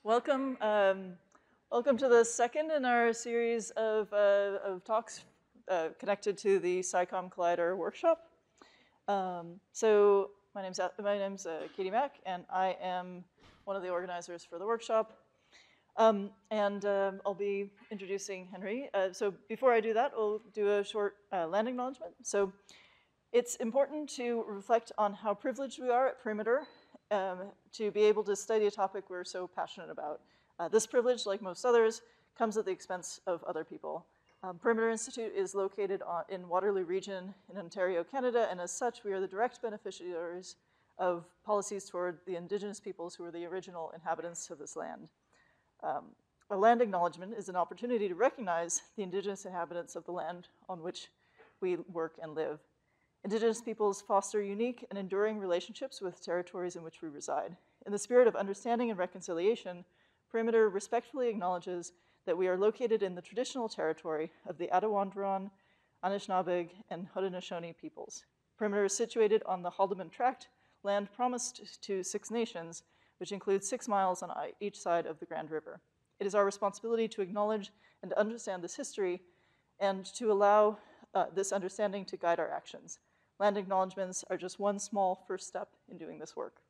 welcome. Welcome to the second in our series of talks connected to the SciComm Collider workshop. So my name's Katie Mack, and I am one of the organizers for the workshop. I'll be introducing Henry. So before I do that, we'll do a short land acknowledgement. So it's important to reflect on how privileged we are at Perimeter to be able to study a topic we're so passionate about. This privilege, like most others, comes at the expense of other people. Perimeter Institute is located in Waterloo Region in Ontario, Canada, and as such, we are the direct beneficiaries of policies toward the Indigenous peoples who are the original inhabitants of this land. A land acknowledgement is an opportunity to recognize the Indigenous inhabitants of the land on which we work and live. Indigenous peoples foster unique and enduring relationships with territories in which we reside. In the spirit of understanding and reconciliation, Perimeter respectfully acknowledges that we are located in the traditional territory of the Attawandaron, Anishinaabeg, and Haudenosaunee peoples. Perimeter is situated on the Haldimand Tract, land promised to 6 nations, which includes 6 miles on each side of the Grand River. It is our responsibility to acknowledge and to understand this history and to allow this understanding to guide our actions. Land acknowledgements are just one small first step in doing this work.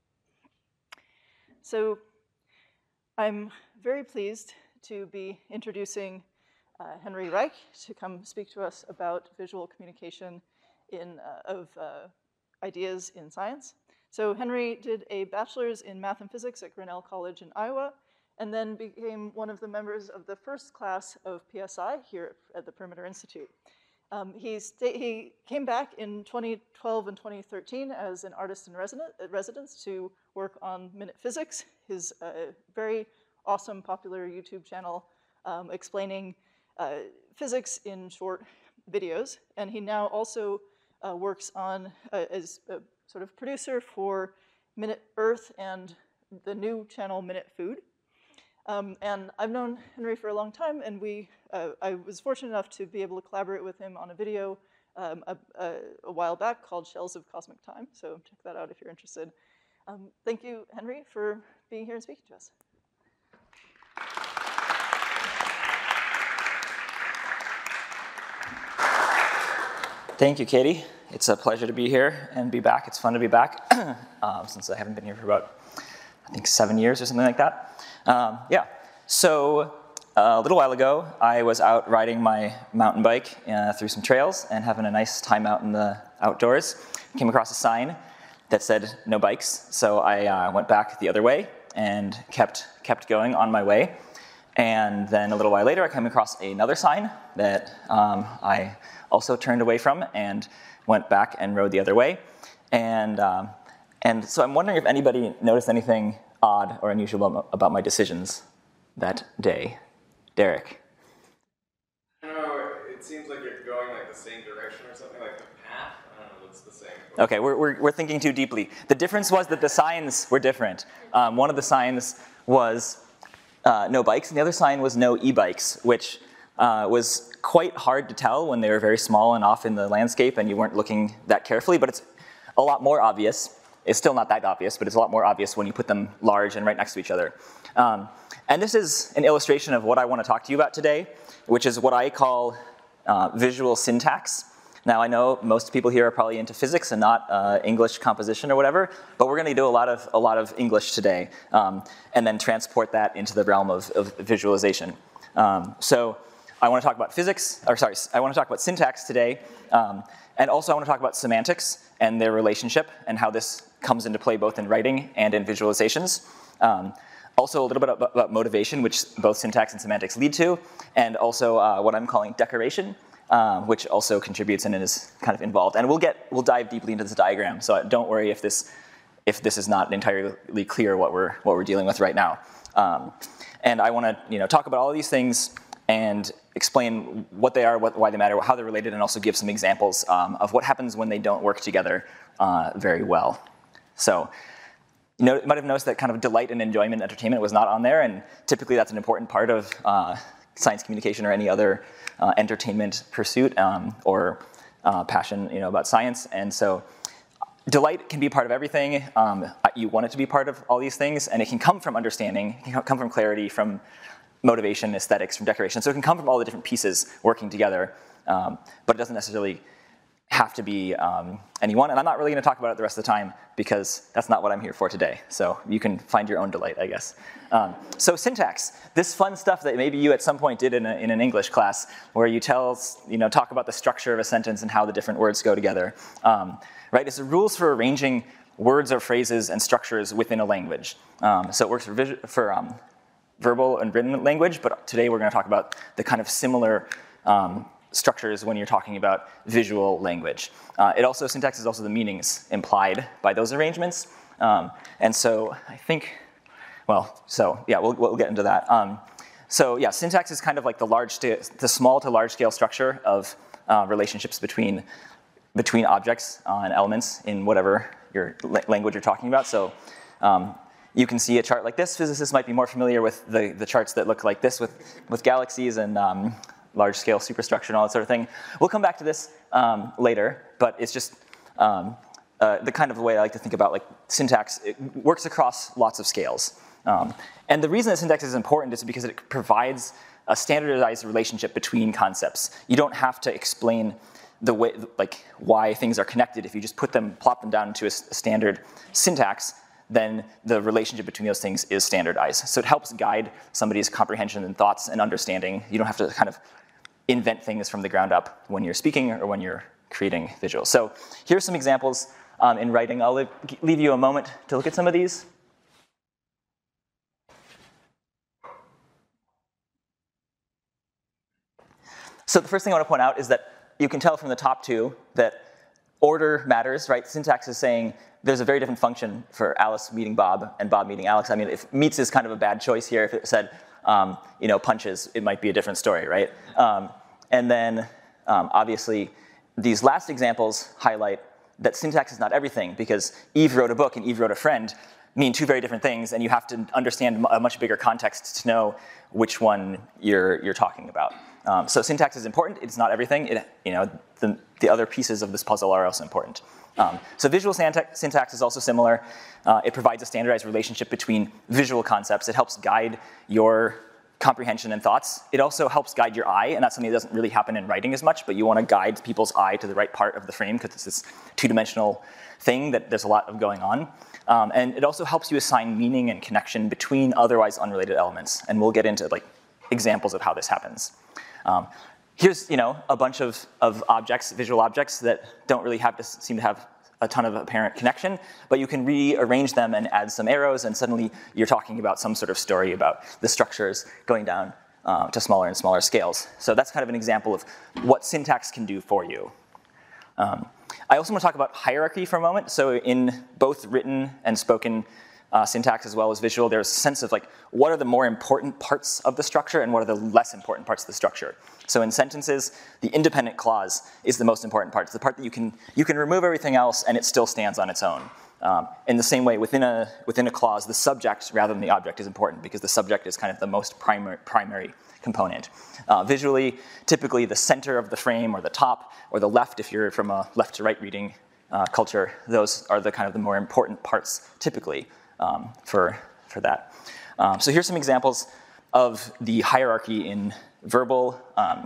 So I'm very pleased to be introducing Henry Reich to come speak to us about visual communication of ideas in science. So Henry did a bachelor's in math and physics at Grinnell College in Iowa, and then became one of the members of the first class of PSI here at the Perimeter Institute. He came back in 2012 and 2013 as an artist in residence to work on Minute Physics, his very awesome, popular YouTube channel explaining physics in short videos. And he now also works on as a sort of producer for Minute Earth and the new channel Minute Food. And I've known Henry for a long time, and I was fortunate enough to be able to collaborate with him on a video a while back called Shells of Cosmic Time, so check that out if you're interested. Thank you, Henry, for being here and speaking to us. Thank you, Katie. It's a pleasure to be here and be back. It's fun to be back, since I haven't been here for about, I think, 7 years or something like that. So a little while ago, I was out riding my mountain bike through some trails and having a nice time out in the outdoors. Came across a sign that said no bikes, so I went back the other way and kept going on my way. And then a little while later, I came across another sign that I also turned away from and went back and rode the other way. And so I'm wondering if anybody noticed anything odd or unusual about my decisions that day. Derek? I don't know, it seems like you're going like the same direction or something, like the path, I don't know, looks the same. Okay, we're thinking too deeply. The difference was that the signs were different. One of the signs was no bikes, and the other sign was no e-bikes, which was quite hard to tell when they were very small and off in the landscape and you weren't looking that carefully, but it's a lot more obvious. It's still not that obvious, but it's a lot more obvious when you put them large and right next to each other. And this is an illustration of what I want to talk to you about today, which is what I call visual syntax. Now, I know most people here are probably into physics and not English composition or whatever, but we're going to do a lot of English today, and then transport that into the realm of visualization. So I want to talk about I want to talk about syntax today, and also I want to talk about semantics and their relationship and how this comes into play both in writing and in visualizations. Also a little bit about motivation, which both syntax and semantics lead to, and also what I'm calling decoration, which also contributes and is kind of involved. And we'll dive deeply into this diagram, so don't worry if this is not entirely clear what we're dealing with right now. And I want to talk about all of these things and explain what they are, why they matter, how they're related, and also give some examples of what happens when they don't work together very well. So you might have noticed that kind of delight and enjoyment, entertainment was not on there, and typically that's an important part of science communication or any other entertainment pursuit or passion about science. And so Delight can be part of everything. You want it to be part of all these things, and it can come from understanding, it can come from clarity, from motivation, aesthetics, from decoration. So it can come from all the different pieces working together, but it doesn't necessarily have to be any one. And I'm not really going to talk about it the rest of the time because that's not what I'm here for today. So you can find your own delight, I guess. So syntax, this fun stuff that maybe you at some point did in an English class, where you talk about the structure of a sentence and how the different words go together. Right? It's the rules for arranging words or phrases and structures within a language. So it works for verbal and written language, but today we're going to talk about the kind of similar structures when you're talking about visual language. Syntax is also the meanings implied by those arrangements. And so I think, we'll get into that. Syntax is kind of like the small to large scale structure of relationships between objects and elements in whatever your language you're talking about. So you can see a chart like this. Physicists might be more familiar with the charts that look like this with galaxies and large-scale superstructure and all that sort of thing. We'll come back to this later, but it's just the kind of way I like to think about like syntax. It works across lots of scales. And the reason that syntax is important is because it provides a standardized relationship between concepts. You don't have to explain the way, like, why things are connected. If you just plop them down into a standard syntax, then the relationship between those things is standardized. So it helps guide somebody's comprehension and thoughts and understanding. You don't have to kind of invent things from the ground up when you're speaking or when you're creating visuals. So here's some examples in writing. I'll leave you a moment to look at some of these. So the first thing I want to point out is that you can tell from the top two that order matters, right? Syntax is saying there's a very different function for Alice meeting Bob and Bob meeting Alex. I mean, if meets is kind of a bad choice here. If it said, punches, it might be a different story, right? And then, obviously, these last examples highlight that syntax is not everything, because Eve wrote a book and Eve wrote a friend mean two very different things, and you have to understand a much bigger context to know which one you're talking about. So syntax is important. It's not everything. The other pieces of this puzzle are also important. So visual syntax is also similar. It provides a standardized relationship between visual concepts. It helps guide your comprehension and thoughts. It also helps guide your eye, and that's something that doesn't really happen in writing as much, but you want to guide people's eye to the right part of the frame because it's this two-dimensional thing that there's a lot of going on. And it also helps you assign meaning and connection between otherwise unrelated elements, and we'll get into examples of how this happens. Here's a bunch of objects, visual objects, that don't really seem to have a ton of apparent connection, but you can rearrange them and add some arrows, and suddenly you're talking about some sort of story about the structures going down to smaller and smaller scales. So that's kind of an example of what syntax can do for you. I also want to talk about hierarchy for a moment. So in both written and spoken syntax as well as visual, there's a sense of what are the more important parts of the structure and what are the less important parts of the structure. So in sentences, the independent clause is the most important part. It's the part that you can remove everything else and it still stands on its own. In the same way, within a clause, the subject rather than the object is important because the subject is kind of the most primary component. Visually, typically the center of the frame or the top or the left, if you're from a left to right reading culture, those are the kind of the more important parts typically for that. So here's some examples of the hierarchy in verbal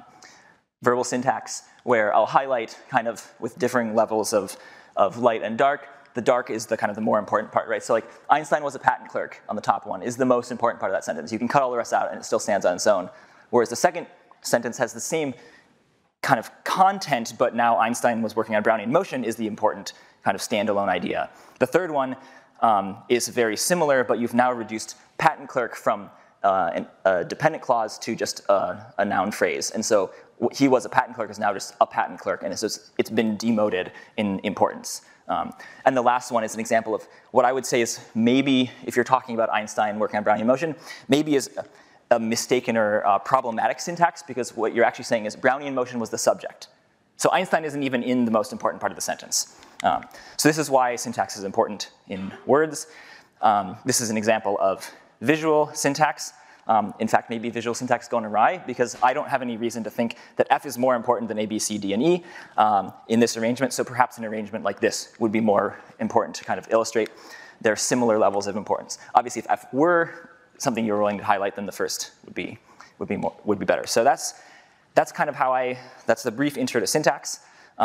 syntax, where I'll highlight kind of with differing levels of light and dark. The dark is the kind of the more important part, right? So Einstein was a patent clerk on the top one is the most important part of that sentence. You can cut all the rest out and it still stands on its own. Whereas the second sentence has the same kind of content, but now Einstein was working on Brownian motion is the important kind of standalone idea. The third one is very similar, but you've now reduced patent clerk from a dependent clause to just a noun phrase. And so he was a patent clerk is now just a patent clerk, and it's been demoted in importance. And the last one is an example of what I would say is maybe, if you're talking about Einstein working on Brownian motion, maybe is a mistaken or problematic syntax, because what you're actually saying is Brownian motion was the subject. So Einstein isn't even in the most important part of the sentence. So this is why syntax is important in words. This is an example of visual syntax. In fact, maybe visual syntax gone awry, because I don't have any reason to think that F is more important than A, B, C, D, and E in this arrangement. So perhaps an arrangement like this would be more important to kind of illustrate their similar levels of importance. Obviously, if F were something you were willing to highlight, then the first would be better. So that's kind of how that's the brief intro to syntax.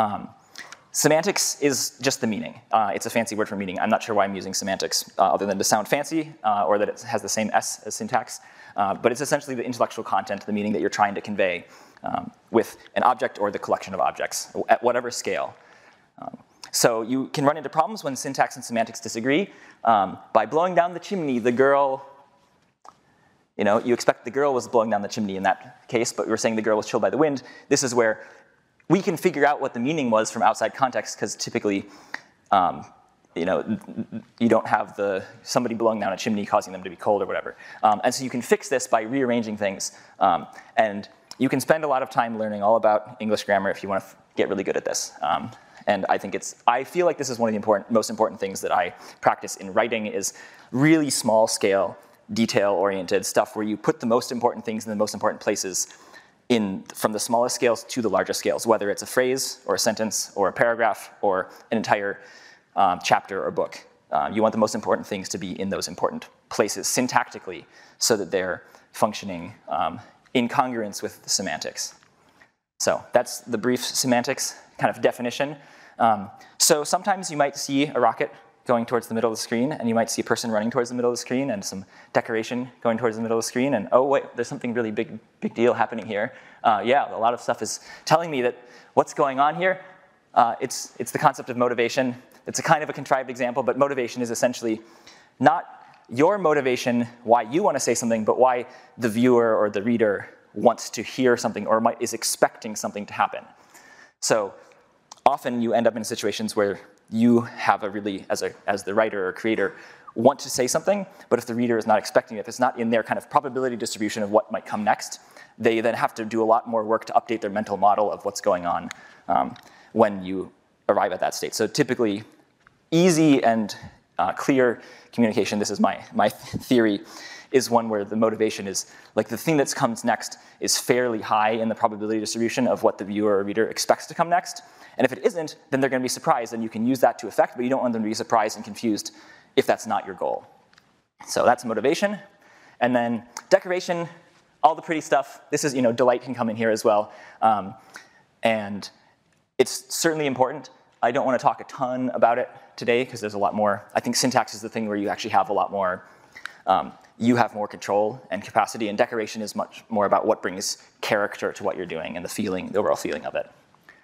Semantics is just the meaning. It's a fancy word for meaning. I'm not sure why I'm using semantics other than to sound fancy or that it has the same S as syntax. But it's essentially the intellectual content, the meaning that you're trying to convey with an object or the collection of objects at whatever scale. So you can run into problems when syntax and semantics disagree. By blowing down the chimney, the girl, you expect the girl was blowing down the chimney in that case, but we were saying the girl was chilled by the wind. This is where we can figure out what the meaning was from outside context, because typically, you don't have somebody blowing down a chimney causing them to be cold or whatever. And so you can fix this by rearranging things. And you can spend a lot of time learning all about English grammar if you want to get really good at this. And I feel like this is one of the most important things that I practice in writing is really small scale, detail-oriented stuff where you put the most important things in the most important places from the smallest scales to the largest scales, whether it's a phrase or a sentence or a paragraph or an entire chapter or book. You want the most important things to be in those important places syntactically so that they're functioning in congruence with the semantics. So that's the brief semantics kind of definition. So sometimes you might see a rocket going towards the middle of the screen, and you might see a person running towards the middle of the screen, and some decoration going towards the middle of the screen, and oh wait, there's something really big deal happening here. Yeah, a lot of stuff is telling me that what's going on here. It's the concept of motivation. It's a kind of a contrived example, but motivation is essentially not your motivation why you want to say something, but why the viewer or the reader wants to hear something or is expecting something to happen. So often you end up in situations where you have as the writer or creator, want to say something, but if the reader is not expecting it, if it's not in their kind of probability distribution of what might come next, they then have to do a lot more work to update their mental model of what's going on when you arrive at that state. So typically, easy and clear communication, this is my theory, is one where the motivation is, like the thing that comes next is fairly high in the probability distribution of what the viewer or reader expects to come next. And if it isn't, then they're going to be surprised, and you can use that to effect, but you don't want them to be surprised and confused if that's not your goal. So that's motivation. And then decoration, all the pretty stuff. This is, delight can come in here as well. And it's certainly important. I don't want to talk a ton about it today because there's a lot more. I think syntax is the thing where you actually have a lot more, you have more control and capacity, and decoration is much more about what brings character to what you're doing and the overall feeling of it.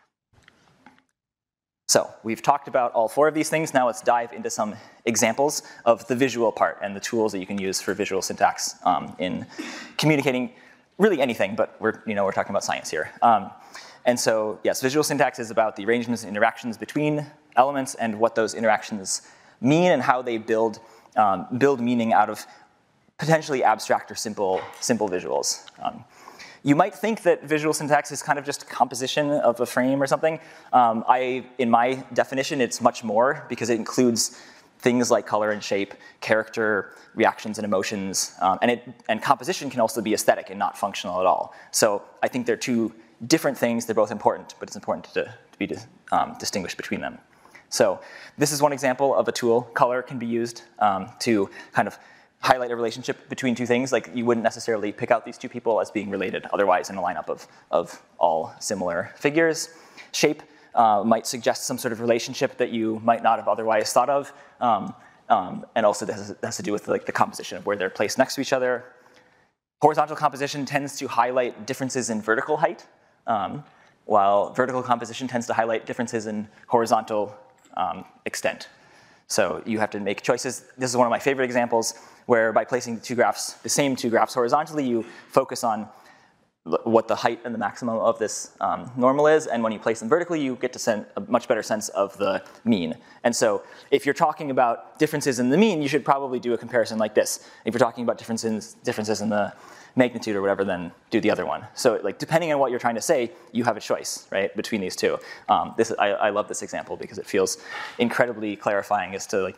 So we've talked about all four of these things. Now let's dive into some examples of the visual part and the tools that you can use for visual syntax in communicating really anything, but we're talking about science here. And so, yes, visual syntax is about the arrangements and interactions between elements and what those interactions mean and how they build meaning out of potentially abstract or simple visuals. You might think that visual syntax is kind of just composition of a frame or something. In my definition, it's much more because it includes things like color and shape, character, reactions and emotions, and composition can also be aesthetic and not functional at all. So I think they're two different things. They're both important, but it's important to be distinguished between them. So this is one example of a tool. Color can be used to kind of highlight a relationship between two things. Like you wouldn't necessarily pick out these two people as being related otherwise in a lineup of all similar figures. Shape might suggest some sort of relationship that you might not have otherwise thought of. And also this has to do with like the composition of where they're placed next to each other. Horizontal composition tends to highlight differences in vertical height, while vertical composition tends to highlight differences in horizontal extent. So you have to make choices. This is one of my favorite examples where by placing the same two graphs horizontally, you focus on what the height and the maximum of this normal is, and when you place them vertically, you get to a much better sense of the mean. And so if you're talking about differences in the mean, you should probably do a comparison like this. If you're talking about differences in the magnitude or whatever, then do the other one. So like depending on what you're trying to say, you have a choice, right, between these two. I love this example because it feels incredibly clarifying as to like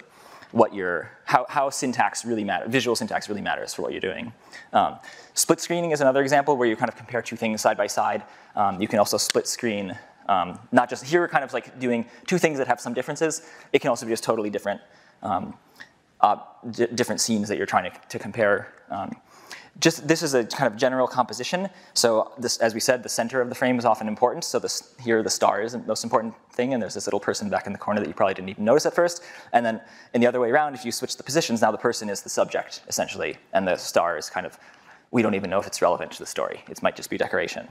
how syntax really matters, visual syntax really matters for what you're doing. Split screening is another example where you kind of compare two things side by side. You can also split screen, not just, here we're kind of like doing two things that have some differences. It can also be just totally different, different scenes that you're trying to compare. This is a kind of general composition. So this, as we said, the center of the frame is often important. So here the star is the most important thing, and there's this little person back in the corner that you probably didn't even notice at first. And then in the other way around, if you switch the positions, now the person is the subject, essentially, and the star is kind of, we don't even know if it's relevant to the story. It might just be decoration.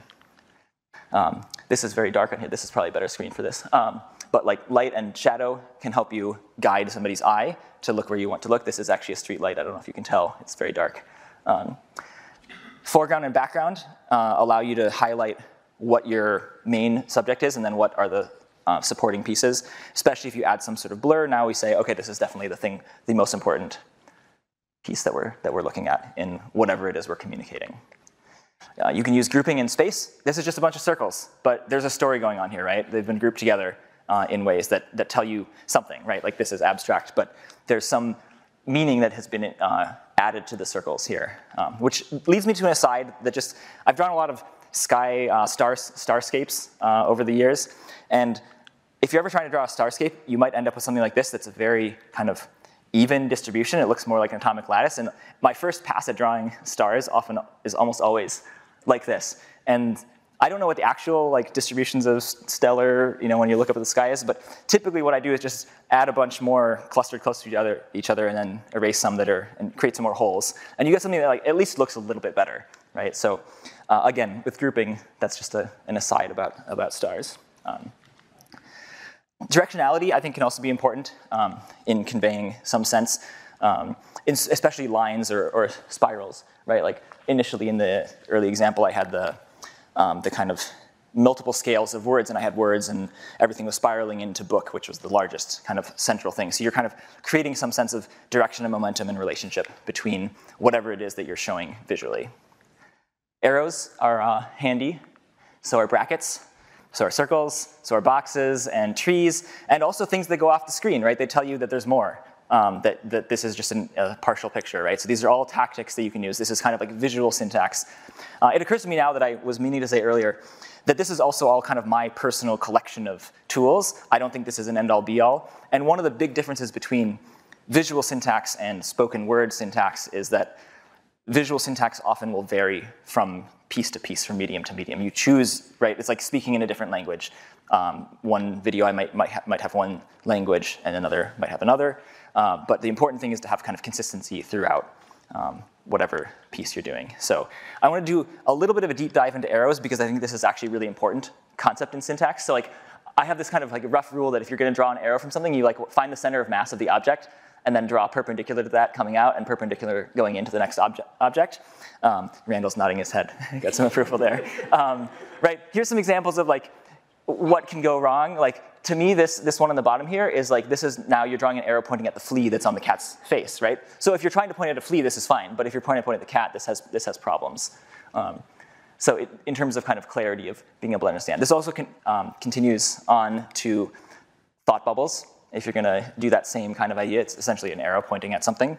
This is very dark on here. This is probably a better screen for this. But like light and shadow can help you guide somebody's eye to look where you want to look. This is actually a street light. I don't know if you can tell. It's very dark. Foreground and background allow you to highlight what your main subject is and then what are the supporting pieces. Especially if you add some sort of blur, now we say, okay, this is definitely the most important piece that we're looking at in whatever it is we're communicating. You can use grouping in space. This is just a bunch of circles, but there's a story going on here, right? They've been grouped together in ways that tell you something, right? Like this is abstract, but there's some meaning that has been added to the circles here, which leads me to an aside that I've drawn a lot of starscapes over the years, and if you're ever trying to draw a starscape, you might end up with something like this that's a very kind of even distribution. It looks more like an atomic lattice, and my first pass at drawing stars is almost always like this. And I don't know what the actual like distributions of stellar, when you look up at the sky is, but typically what I do is just add a bunch more clustered close to each other and then erase some and create some more holes. And you get something that like at least looks a little bit better, right? So again, with grouping, that's just an aside about stars. Directionality, I think, can also be important in conveying some sense, especially lines or spirals, right? Like initially in the early example, I had the kind of multiple scales of words, and I had words, and everything was spiraling into book, which was the largest kind of central thing. So you're kind of creating some sense of direction and momentum and relationship between whatever it is that you're showing visually. Arrows are handy, so are brackets, so are circles, so are boxes and trees, and also things that go off the screen, right? They tell you that there's more, that this is just a partial picture, right? So these are all tactics that you can use. This is kind of like visual syntax. It occurs to me now that I was meaning to say earlier that this is also all kind of my personal collection of tools. I don't think this is an end-all be-all. And one of the big differences between visual syntax and spoken word syntax is that visual syntax often will vary from piece to piece, from medium to medium. You choose, right? It's like speaking in a different language. One video I might have one language and another might have another. But the important thing is to have kind of consistency throughout whatever piece you're doing. So I want to do a little bit of a deep dive into arrows because I think this is actually a really important concept in syntax. So like I have this kind of like a rough rule that if you're going to draw an arrow from something, you like find the center of mass of the object and then draw perpendicular to that coming out and perpendicular going into the next object. Randall's nodding his head. Got some approval there. Right, here's some examples of like what can go wrong. Like to me, this one on the bottom here is like, this is now you're drawing an arrow pointing at the flea that's on the cat's face, right? So if you're trying to point at a flea, this is fine. But if you're pointing at the cat, this has problems. So in terms of kind of clarity of being able to understand. This also continues on to thought bubbles. If you're going to do that same kind of idea, it's essentially an arrow pointing at something.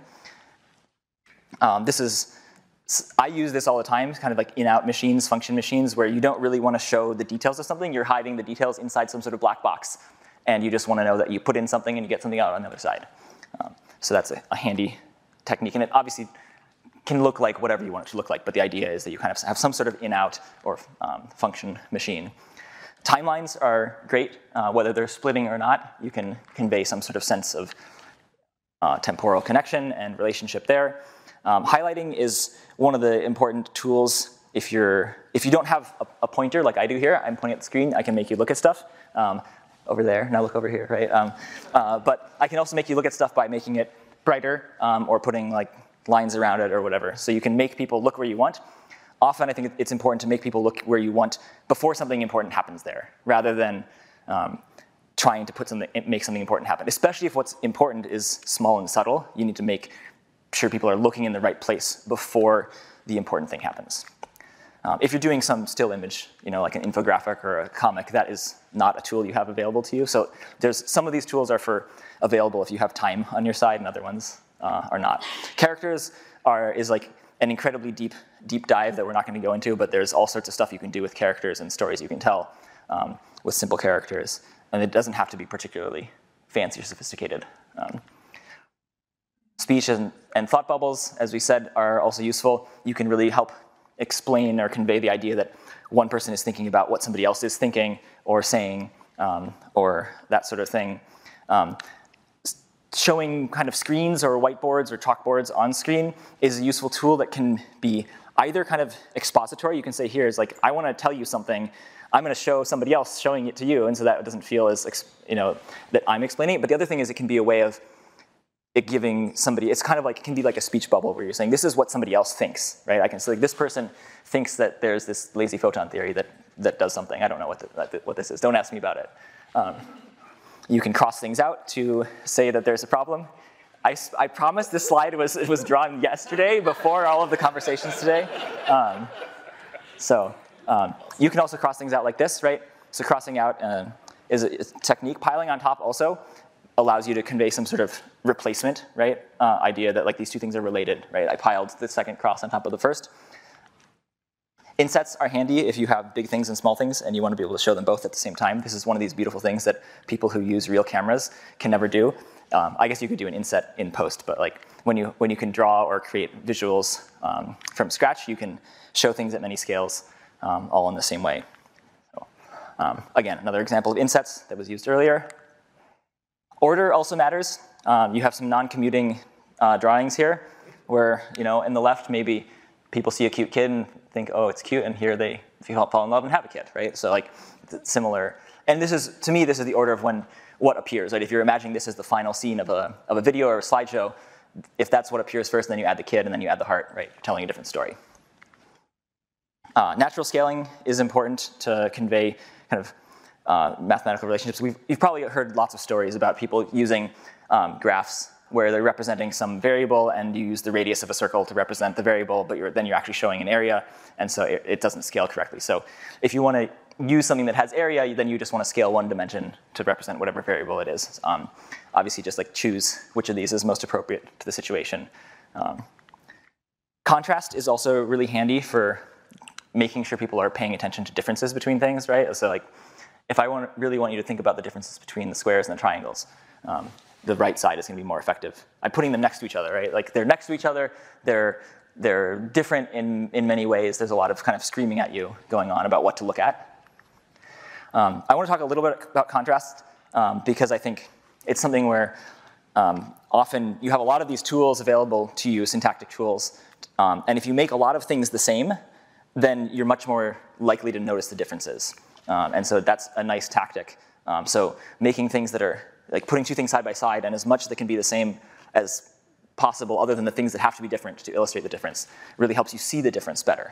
I use this all the time, kind of like in-out machines, function machines, where you don't really want to show the details of something. You're hiding the details inside some sort of black box. And you just want to know that you put in something and you get something out on the other side. So that's a handy technique. And it obviously can look like whatever you want it to look like. But the idea is that you kind of have some sort of in-out or function machine. Timelines are great. Whether they're splitting or not, you can convey some sort of sense of temporal connection and relationship there. Highlighting is one of the important tools. If you don't have a pointer like I do here, I'm pointing at the screen, I can make you look at stuff. Over there, now look over here, right? But I can also make you look at stuff by making it brighter or putting like lines around it or whatever. So you can make people look where you want. Often I think it's important to make people look where you want before something important happens there, rather than trying to make something important happen. Especially if what's important is small and subtle, you need to make sure people are looking in the right place before the important thing happens. If you're doing some still image, like an infographic or a comic, that is not a tool you have available to you. So some of these tools are available if you have time on your side, and other ones are not. Characters is like an incredibly deep dive that we're not going to go into, but there's all sorts of stuff you can do with characters and stories you can tell with simple characters. And it doesn't have to be particularly fancy or sophisticated. Speech and thought bubbles, as we said, are also useful. You can really help explain or convey the idea that one person is thinking about what somebody else is thinking or saying, or that sort of thing. Showing kind of screens or whiteboards or chalkboards on screen is a useful tool that can be either kind of expository. You can say here is like, I want to tell you something. I'm going to show somebody else showing it to you, and so that it doesn't feel as that I'm explaining it. But the other thing is it can be a way of it giving somebody, it's kind of like, it can be like a speech bubble where you're saying, this is what somebody else thinks, right? I can say, like, this person thinks that there's this lazy photon theory that does something. I don't know what this is. Don't ask me about it. You can cross things out to say that there's a problem. I promise this slide was drawn yesterday before all of the conversations today. You can also cross things out like this, right? So crossing out is a technique. Piling on top also allows you to convey some sort of replacement, right? Idea that like these two things are related, right? I piled the second cross on top of the first. Insets are handy if you have big things and small things and you want to be able to show them both at the same time. This is one of these beautiful things that people who use real cameras can never do. I guess you could do an inset in post, but like when you can draw or create visuals from scratch, you can show things at many scales all in the same way. So, again, another example of insets that was used earlier. Order also matters. You have some non-commuting drawings here where, in the left, maybe people see a cute kid and think, oh, it's cute, and here they fall in love and have a kid, right? So like similar. And this is, to me, this is the order of what appears, right? If you're imagining this as the final scene of a video or a slideshow, if that's what appears first, then you add the kid and then you add the heart, right? You're telling a different story. Natural scaling is important to convey kind of mathematical relationships. You've probably heard lots of stories about people using graphs where they're representing some variable and you use the radius of a circle to represent the variable, but then you're actually showing an area, and so it doesn't scale correctly. So if you want to use something that has area, then you just want to scale one dimension to represent whatever variable it is. Obviously, just like choose which of these is most appropriate to the situation. Contrast is also really handy for making sure people are paying attention to differences between things, right? So like, if I really want you to think about the differences between the squares and the triangles, the right side is going to be more effective. I'm putting them next to each other, right? Like they're next to each other. They're different in many ways. There's a lot of kind of screaming at you going on about what to look at. I want to talk a little bit about contrast because I think it's something where often you have a lot of these tools available to you, syntactic tools, and if you make a lot of things the same, then you're much more likely to notice the differences. And so that's a nice tactic. So making things that are, like putting two things side by side and as much that can be the same as possible other than the things that have to be different to illustrate the difference really helps you see the difference better.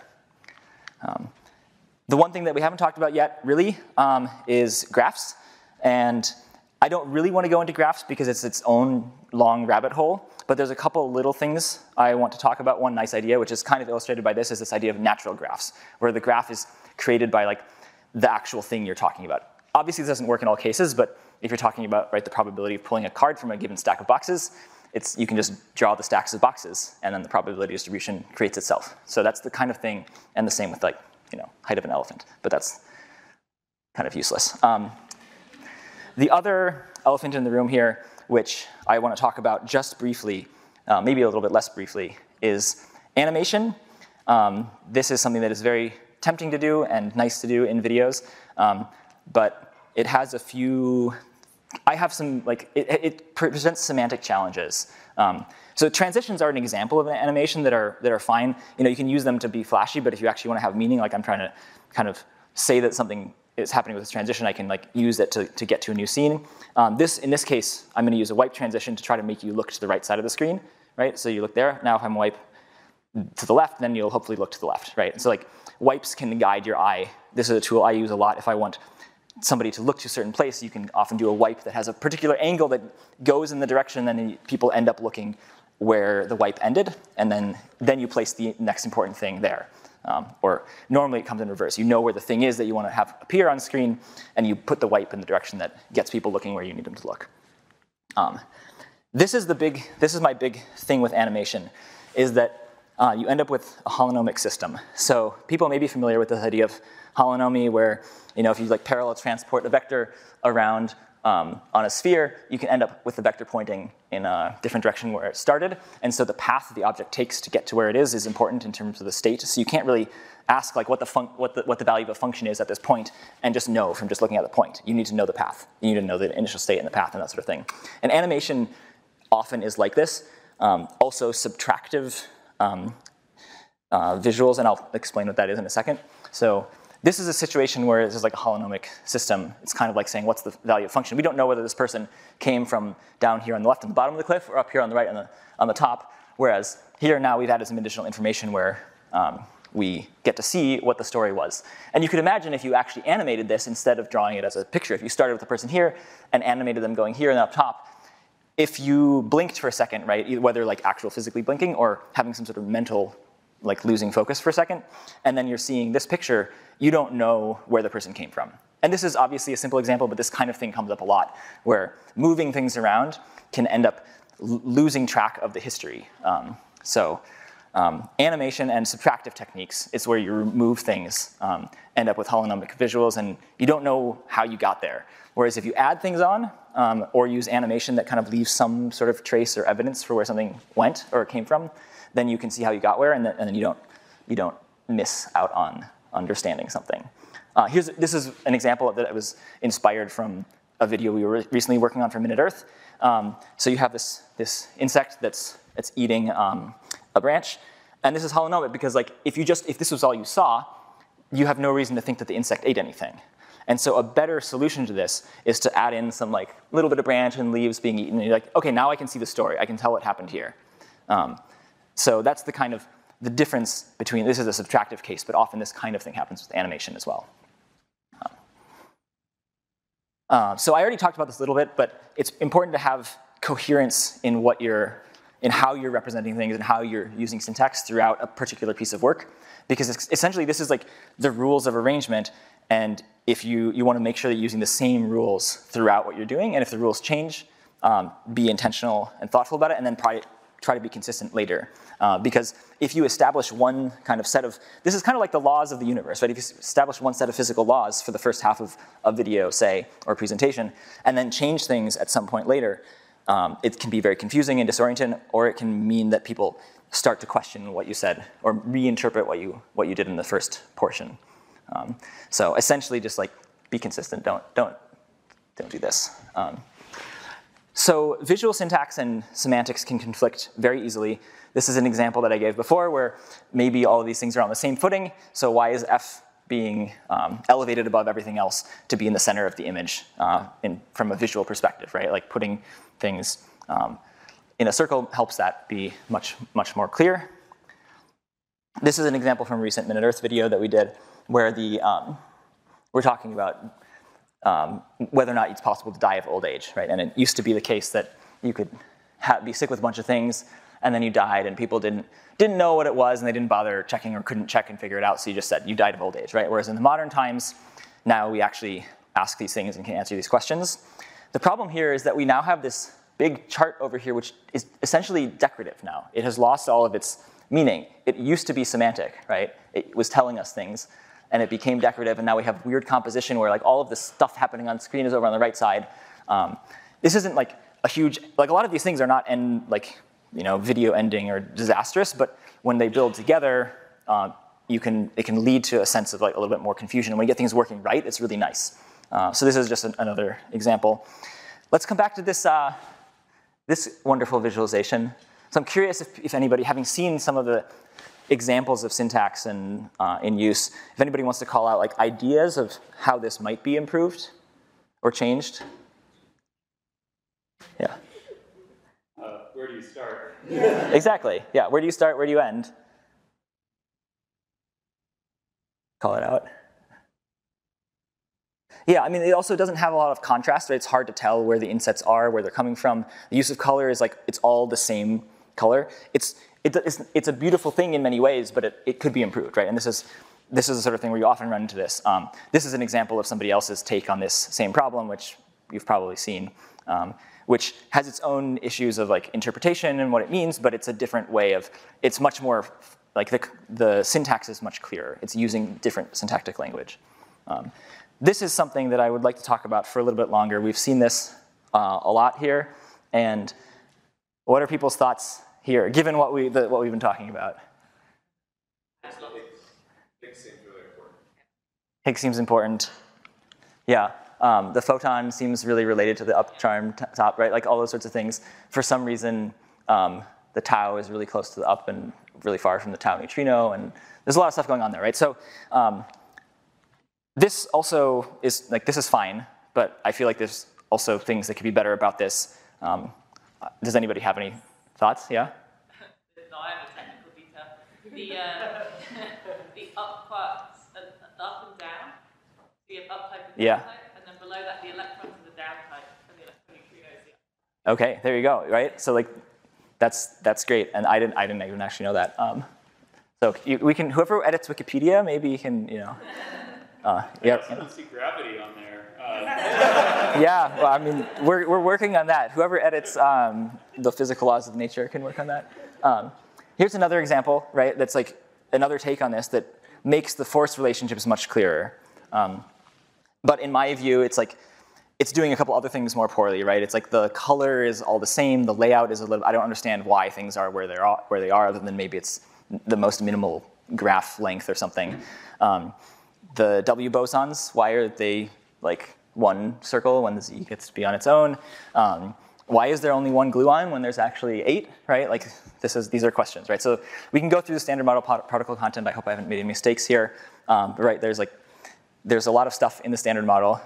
The one thing that we haven't talked about yet, really, is graphs. And I don't really want to go into graphs because it's its own long rabbit hole, but there's a couple little things I want to talk about. One nice idea, which is kind of illustrated by this, is this idea of natural graphs, where the graph is created by like the actual thing you're talking about. Obviously, this doesn't work in all cases, but if you're talking about the probability of pulling a card from a given stack of boxes, you can just draw the stacks of boxes, and then the probability distribution creates itself. So that's the kind of thing, and the same with height of an elephant, but that's kind of useless. The other elephant in the room here, which I want to talk about just briefly, maybe a little bit less briefly, is animation. This is something that is very tempting to do and nice to do in videos, but it has a few, I have some, it presents semantic challenges. So transitions are an example of an animation that are fine. You can use them to be flashy, but if you actually want to have meaning, like I'm trying to kind of say that something is happening with this transition, I can use it to get to a new scene. In this case, I'm going to use a wipe transition to try to make you look to the right side of the screen, right? So you look there. Now if I'm wipe to the left, then you'll hopefully look to the left, right? And so wipes can guide your eye. This is a tool I use a lot if I want somebody to look to a certain place. You can often do a wipe that has a particular angle that goes in the direction, and then people end up looking where the wipe ended, and then you place the next important thing there. Or normally it comes in reverse. You know where the thing is that you want to have appear on screen, and you put the wipe in the direction that gets people looking where you need them to look. This is my big thing with animation, is that you end up with a holonomic system. So people may be familiar with this idea of holonomy, where if you parallel transport a vector around on a sphere, you can end up with the vector pointing in a different direction where it started. And so the path that the object takes to get to where it is important in terms of the state. So you can't really ask what the value of a function is at this point and just know from just looking at the point. You need to know the path. You need to know the initial state and the path and that sort of thing. And animation often is like this. Also subtractive visuals, and I'll explain what that is in a second. So this is a situation where this is like a holonomic system. It's kind of like saying, what's the value of function? We don't know whether this person came from down here on the left on the bottom of the cliff or up here on the right on the top. Whereas here now we've added some additional information where we get to see what the story was. And you could imagine if you actually animated this instead of drawing it as a picture. If you started with the person here and animated them going here and up top, if you blinked for a second, right, whether actual physically blinking or having some sort of mental losing focus for a second, and then you're seeing this picture, you don't know where the person came from. And this is obviously a simple example, but this kind of thing comes up a lot, where moving things around can end up losing track of the history. Animation and subtractive techniques is where you remove things, end up with holonomic visuals, and you don't know how you got there. Whereas if you add things on, or use animation that kind of leaves some sort of trace or evidence for where something went or came from, then you can see how you got where, and then you don't miss out on understanding something. This is an example that was inspired from a video we were recently working on for Minute Earth. So you have this insect that's eating a branch, and this is holonomic because if this was all you saw, you have no reason to think that the insect ate anything. And so a better solution to this is to add in some little bit of branch and leaves being eaten, and you're like, okay, now I can see the story. I can tell what happened here. So that's the difference between, this is a subtractive case, but often this kind of thing happens with animation as well. So I already talked about this a little bit, but it's important to have coherence in how you're representing things and how you're using syntax throughout a particular piece of work, because essentially this is the rules of arrangement, and if you want to make sure that you're using the same rules throughout what you're doing, and if the rules change, be intentional and thoughtful about it, and then try to be consistent later. Because if you establish one kind of set of, this is kind of like the laws of the universe, right? If you establish one set of physical laws for the first half of a video, say, or a presentation, and then change things at some point later, it can be very confusing and disorienting, or it can mean that people start to question what you said, or reinterpret what you did in the first portion. So essentially, just be consistent. Don't do this. So visual syntax and semantics can conflict very easily. This is an example that I gave before where maybe all of these things are on the same footing. So why is F being elevated above everything else to be in the center of the image from a visual perspective, right? Putting things in a circle helps that be much, much more clear. This is an example from a recent Minute Earth video that we did where we're talking about whether or not it's possible to die of old age, right? And it used to be the case that you could be sick with a bunch of things, and then you died, and people didn't know what it was, and they didn't bother checking or couldn't check and figure it out, so you just said you died of old age, right? Whereas in the modern times, now we actually ask these things and can answer these questions. The problem here is that we now have this big chart over here, which is essentially decorative now. It has lost all of its meaning. It used to be semantic, right? It was telling us things, and it became decorative, and now we have weird composition where all of this stuff happening on screen is over on the right side. This isn't a huge, a lot of these things are not video ending or disastrous, but when they build together, it can lead to a sense of a little bit more confusion. And when you get things working right, it's really nice. So this is just another example. Let's come back to this, this wonderful visualization. So I'm curious if anybody, having seen some of the examples of syntax and in use, if anybody wants to call out ideas of how this might be improved or changed. Yeah. Where do you start? Exactly. Yeah. Where do you start? Where do you end? Call it out. Yeah, I mean, it also doesn't have a lot of contrast, right? It's hard to tell where the insets are, where they're coming from. The use of color is it's all the same color. It's a beautiful thing in many ways, but it could be improved, right? And this is the sort of thing where you often run into this. This is an example of somebody else's take on this same problem, which you've probably seen, which has its own issues of like interpretation and what it means, but it's a different way of, it's much more, like the syntax is much clearer. It's using different syntactic language. This is something that I would like to talk about for a little bit longer. We've seen this a lot here, and what are people's thoughts here, given what we've been talking about? Higgs seems really important. Higgs seems important. Yeah. The photon seems really related to the up-charm top, right? Like all those sorts of things. For some reason, the tau is really close to the up and really far from the tau neutrino, and there's a lot of stuff going on there, right? So this also is, like, this is fine, but I feel like there's also things that could be better about this. Does anybody have any thoughts? Yeah? No, I have a technical detail. The up quarks, the up and down, the up type and down type, and then below that the electrons are the down type, and the electron neutrino is the up. Okay, there you go, right? So like, that's great, and I didn't even actually know that. So we can, whoever edits Wikipedia, maybe you can, you know. Yeah. I also see gravity on there. Yeah, well, I mean, we're working on that. Whoever edits the physical laws of nature can work on that. Here's another example, right? That's like another take on this that makes the force relationships much clearer. But in my view, it's like it's doing a couple other things more poorly, right? It's like the color is all the same, the layout is a little. I don't understand why things are where they are, other than maybe it's the most minimal graph length or something. The W bosons, why are they like one circle when the Z gets to be on its own? Why is there only one gluon when there's actually 8, right? Like these are questions, right? So we can go through the standard model particle content. I hope I haven't made any mistakes here. But right, there's a lot of stuff in the standard model,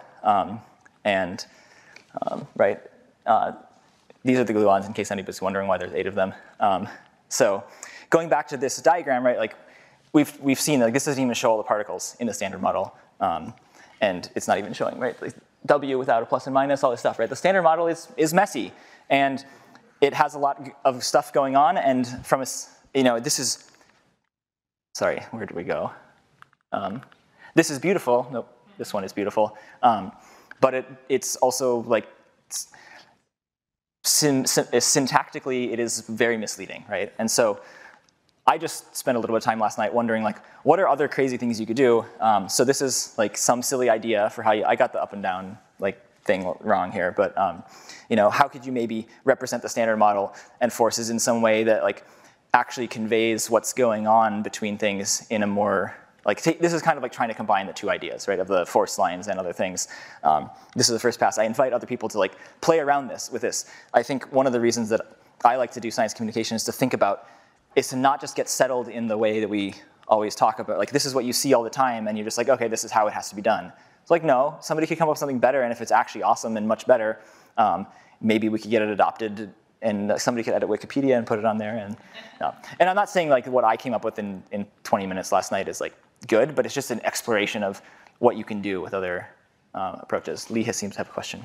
right, these are the gluons in case anybody's wondering why there's 8 of them. So going back to this diagram, right, like we've seen like this doesn't even show all the particles in the standard model, and it's not even showing, right? Like, W without a plus and minus, all this stuff, right? The standard model is messy, and it has a lot of stuff going on, and from this is, sorry, where did we go? This is beautiful. Nope, this one is beautiful. But it's also like, syntactically, it is very misleading, right? And so I just spent a little bit of time last night wondering, like, what are other crazy things you could do? So this is like some silly idea for how I got the up and down like thing wrong here, but how could you maybe represent the standard model and forces in some way that like actually conveys what's going on between things in a more like, this is kind of like trying to combine the two ideas, right, of the force lines and other things. This is the first pass. I invite other people to like play around with this. I think one of the reasons that I like to do science communication is to think about, is to not just get settled in the way that we always talk about. Like, this is what you see all the time, and you're just like, okay, this is how it has to be done. It's like, no, somebody could come up with something better, and if it's actually awesome and much better, maybe we could get it adopted, and somebody could edit Wikipedia and put it on there. And I'm not saying like what I came up with in 20 minutes last night is like good, but it's just an exploration of what you can do with other approaches. Lee seems to have a question.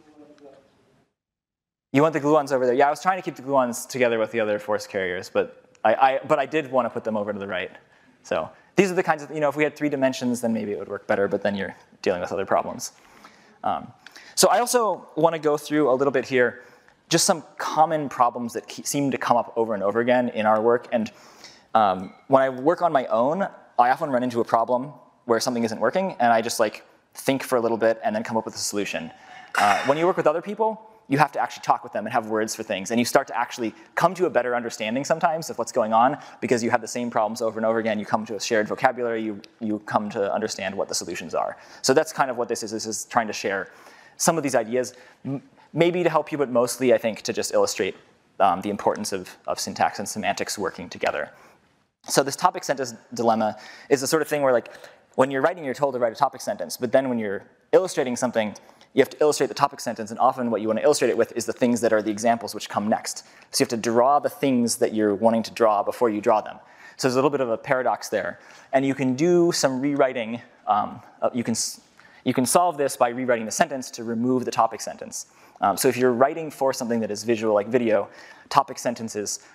You want the gluons over there? Yeah, I was trying to keep the gluons together with the other force carriers, but I did want to put them over to the right. So these are the kinds of, if we had 3 dimensions, then maybe it would work better, but then you're dealing with other problems. So I also want to go through a little bit here, just some common problems that seem to come up over and over again in our work. And when I work on my own, I often run into a problem where something isn't working, and I just like think for a little bit and then come up with a solution. When you work with other people, you have to actually talk with them and have words for things. And you start to actually come to a better understanding sometimes of what's going on because you have the same problems over and over again. You come to a shared vocabulary. You come to understand what the solutions are. So that's kind of what this is. This is trying to share some of these ideas, maybe to help you, but mostly, I think, to just illustrate the importance of syntax and semantics working together. So this topic sentence dilemma is the sort of thing where, like, when you're writing, you're told to write a topic sentence. But then when you're illustrating something, you have to illustrate the topic sentence, and often what you want to illustrate it with is the things that are the examples which come next. So you have to draw the things that you're wanting to draw before you draw them. So there's a little bit of a paradox there. And you can do some rewriting. You can solve this by rewriting the sentence to remove the topic sentence. So if you're writing for something that is visual, like video, topic sentences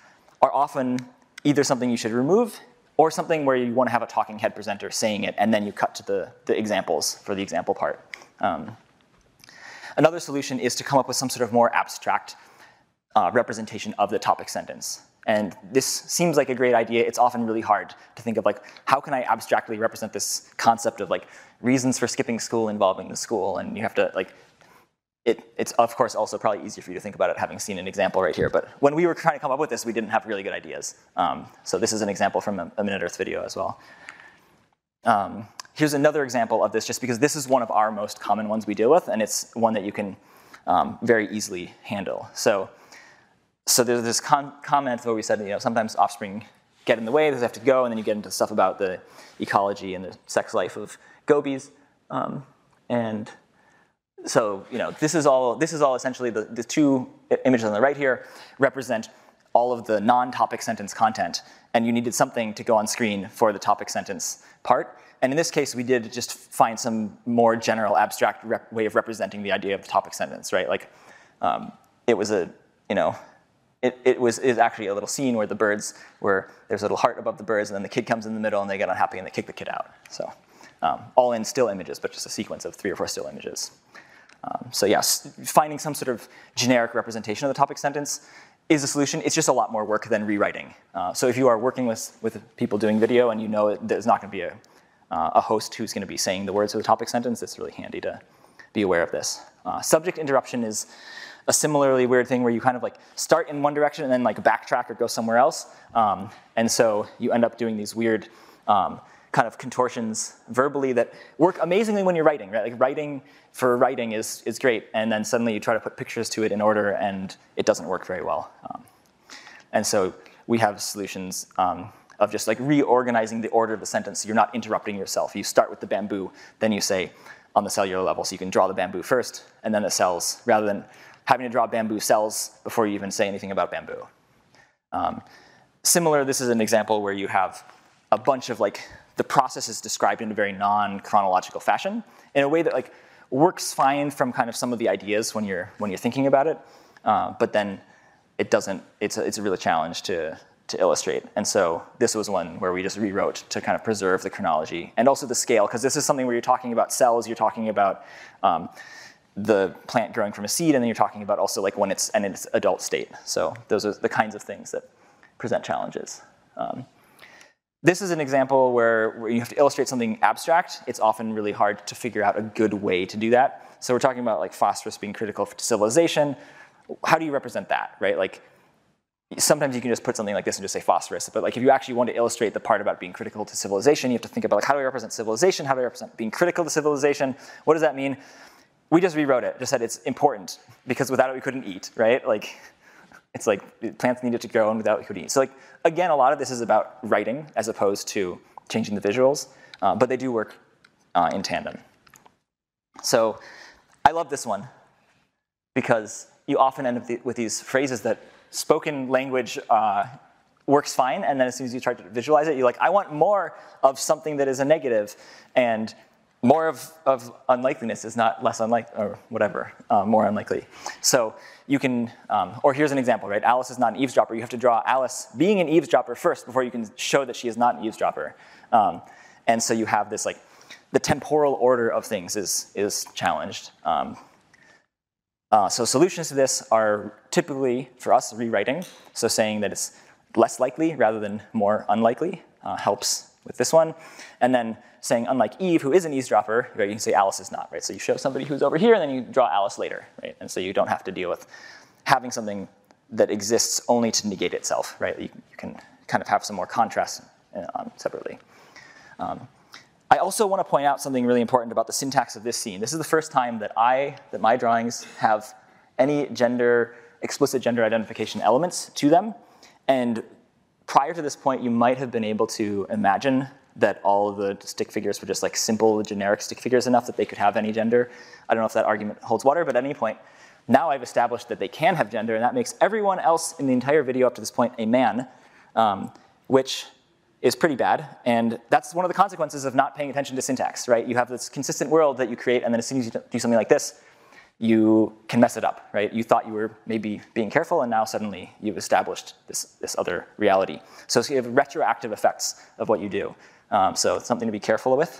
are often either something you should remove or something where you want to have a talking head presenter saying it, and then you cut to the examples for the example part. Another solution is to come up with some sort of more abstract representation of the topic sentence. And this seems like a great idea. It's often really hard to think of like, how can I abstractly represent this concept of like reasons for skipping school involving the school? And you have to like, it's of course also probably easier for you to think about it having seen an example right here. But when we were trying to come up with this, we didn't have really good ideas. So this is an example from a Minute Earth video as well. Here's another example of this, just because this is one of our most common ones we deal with, and it's one that you can very easily handle. So there's this comment where we said, sometimes offspring get in the way, they have to go, and then you get into stuff about the ecology and the sex life of gobies. And so this is all essentially the two images on the right here represent all of the non-topic sentence content, and you needed something to go on screen for the topic sentence part. And in this case, we did just find some more general abstract way of representing the idea of the topic sentence, right? Like it was is actually a little scene where there's a little heart above the birds, and then the kid comes in the middle, and they get unhappy, and they kick the kid out. So all in still images, but just a sequence of 3 or 4 still images. So yes, finding some sort of generic representation of the topic sentence is a solution. It's just a lot more work than rewriting. So if you are working with people doing video and there's not going to be a host who's going to be saying the words of the topic sentence, it's really handy to be aware of this. Subject interruption is a similarly weird thing where you kind of like start in one direction and then like backtrack or go somewhere else. And so you end up doing these weird kind of contortions verbally that work amazingly when you're writing, right? Like writing is great, and then suddenly you try to put pictures to it in order and it doesn't work very well. And so we have solutions of just like reorganizing the order of the sentence so you're not interrupting yourself. You start with the bamboo, then you say on the cellular level, so you can draw the bamboo first and then the cells, rather than having to draw bamboo cells before you even say anything about bamboo. Similar, this is an example where you have a bunch of like, the process is described in a very non-chronological fashion in a way that like works fine from kind of some of the ideas when you're thinking about it, but then it doesn't, it's a real challenge to illustrate. And so this was one where we just rewrote to kind of preserve the chronology and also the scale, because this is something where you're talking about cells, you're talking about the plant growing from a seed, and then you're talking about also like when it's in its adult state. So those are the kinds of things that present challenges. This is an example where you have to illustrate something abstract. It's often really hard to figure out a good way to do that. So we're talking about like phosphorus being critical to civilization. How do you represent that, right? Like sometimes you can just put something like this and just say phosphorus, but like if you actually want to illustrate the part about being critical to civilization, you have to think about like, how do I represent civilization? How do I represent being critical to civilization? What does that mean? We just rewrote it, just said it's important, because without it we couldn't eat, right? Like, it's like plants needed to grow, and without it we couldn't eat. So like, again, a lot of this is about writing as opposed to changing the visuals, but they do work in tandem. So I love this one, because you often end up with these phrases that spoken language works fine, and then as soon as you try to visualize it, you're like, I want more of something that is a negative, and more of unlikeliness is not less unlikely, or whatever, more unlikely. So you can, or here's an example, right? Alice is not an eavesdropper. You have to draw Alice being an eavesdropper first before you can show that she is not an eavesdropper. And so you have this like, the temporal order of things is challenged. So solutions to this are typically, for us, rewriting. So saying that it's less likely rather than more unlikely helps with this one. And then saying, unlike Eve, who is an eavesdropper, right, you can say Alice is not, right? So you show somebody who's over here, and then you draw Alice later, right? And so you don't have to deal with having something that exists only to negate itself, right? You can kind of have some more contrast separately. I also want to point out something really important about the syntax of this scene. This is the first time that my drawings have any explicit gender identification elements to them. And prior to this point, you might have been able to imagine that all of the stick figures were just like simple, generic stick figures enough that they could have any gender. I don't know if that argument holds water, but at any point, now I've established that they can have gender, and that makes everyone else in the entire video up to this point a man, which is pretty bad. And that's one of the consequences of not paying attention to syntax, right? You have this consistent world that you create, and then as soon as you do something like this, you can mess it up, right? You thought you were maybe being careful, and now suddenly you've established this other reality. So you have retroactive effects of what you do. So it's something to be careful with.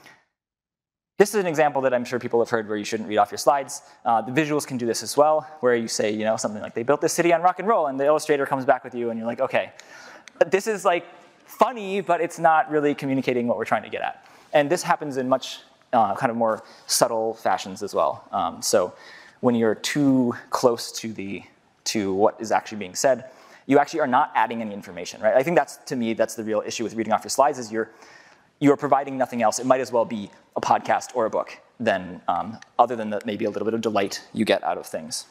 This is an example that I'm sure people have heard where you shouldn't read off your slides. The visuals can do this as well, where you say, you know, something like, they built this city on rock and roll, and the illustrator comes back with you, and you're like, okay, this is like funny, but it's not really communicating what we're trying to get at. And this happens in much kind of more subtle fashions as well. So when you're too close to what is actually being said, you actually are not adding any information, right? I think that's, to me, that's the real issue with reading off your slides, is you're providing nothing else. It might as well be a podcast or a book, other than maybe a little bit of delight you get out of things.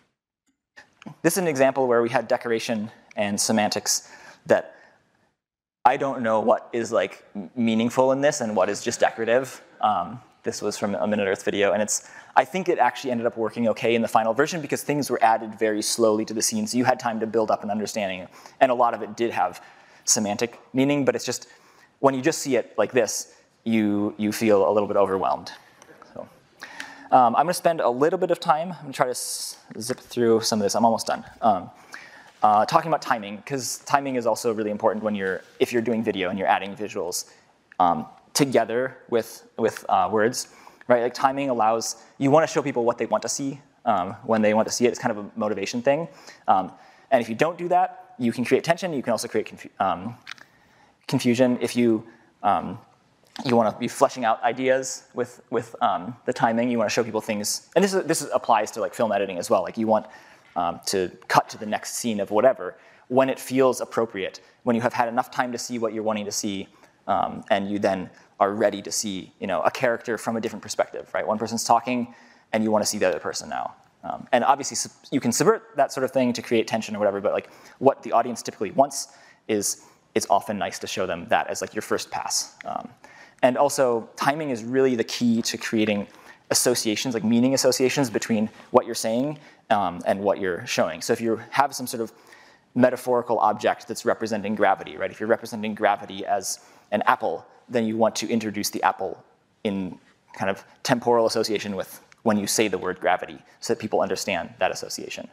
This is an example where we had decoration and semantics that I don't know what is like meaningful in this and what is just decorative. This was from a Minute Earth video, and I think it actually ended up working okay in the final version because things were added very slowly to the scene, so you had time to build up an understanding, and a lot of it did have semantic meaning, but it's just, when you just see it like this, you feel a little bit overwhelmed. So, I'm gonna spend a little bit of time, I'm gonna try to zip through some of this, I'm almost done. Talking about timing, because timing is also really important if you're doing video and you're adding visuals together with words, right? Like timing allows, you want to show people what they want to see when they want to see it. It's kind of a motivation thing. And if you don't do that, you can create tension. You can also create confusion. If you want to be fleshing out ideas with the timing, you want to show people things. And this applies to like film editing as well. Like you want to cut to the next scene of whatever when it feels appropriate, when you have had enough time to see what you're wanting to see, and you then are ready to see, you know, a character from a different perspective, right? One person's talking, and you want to see the other person now. And obviously, you can subvert that sort of thing to create tension or whatever, but like what the audience typically wants is, it's often nice to show them that as like your first pass. And also, timing is really the key to creating associations, like meaning associations between what you're saying and what you're showing. So if you have some sort of metaphorical object that's representing gravity, right? If you're representing gravity as an apple, then you want to introduce the apple in kind of temporal association with when you say the word gravity, so that people understand that association.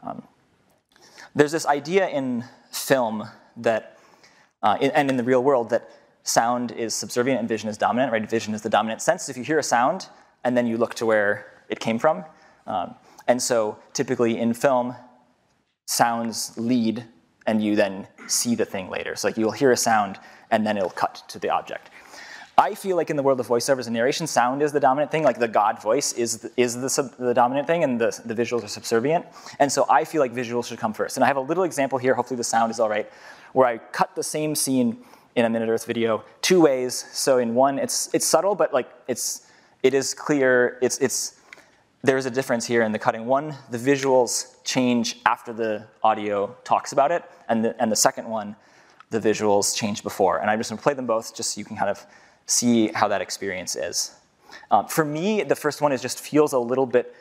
There's this idea in film that, and in the real world, that sound is subservient and vision is dominant, right? Vision is the dominant sense. If you hear a sound, and then you look to where it came from. And so typically in film, sounds lead, and you then see the thing later. So like you'll hear a sound, and then it'll cut to the object. I feel like in the world of voiceovers and narration, sound is the dominant thing, like the God voice is the dominant thing, and the visuals are subservient. And so I feel like visuals should come first. And I have a little example here, hopefully the sound is all right, where I cut the same scene in a Minute Earth video 2 ways. So in one, it's subtle, but like it is clear, there's a difference here in the cutting. One, the visuals change after the audio talks about it, and the second one, the visuals change before. And I'm just gonna play them both just so you can kind of see how that experience is. For me, the first one just feels a little bit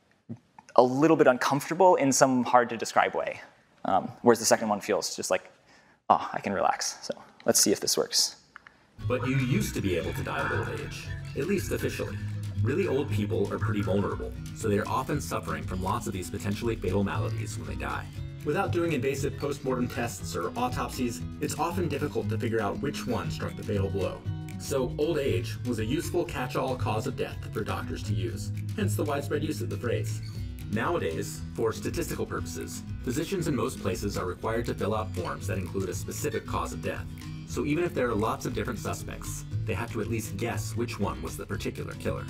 uncomfortable in some hard to describe way, whereas the second one feels just like, oh, I can relax. So let's see if this works. But you used to be able to die of old age, at least officially. Really old people are pretty vulnerable, so they are often suffering from lots of these potentially fatal maladies when they die. Without doing invasive post-mortem tests or autopsies, it's often difficult to figure out which one struck the fatal blow. So old age was a useful catch-all cause of death for doctors to use, hence the widespread use of the phrase. Nowadays, for statistical purposes, physicians in most places are required to fill out forms that include a specific cause of death. So even if there are lots of different suspects, they have to at least guess which one was the particular killer.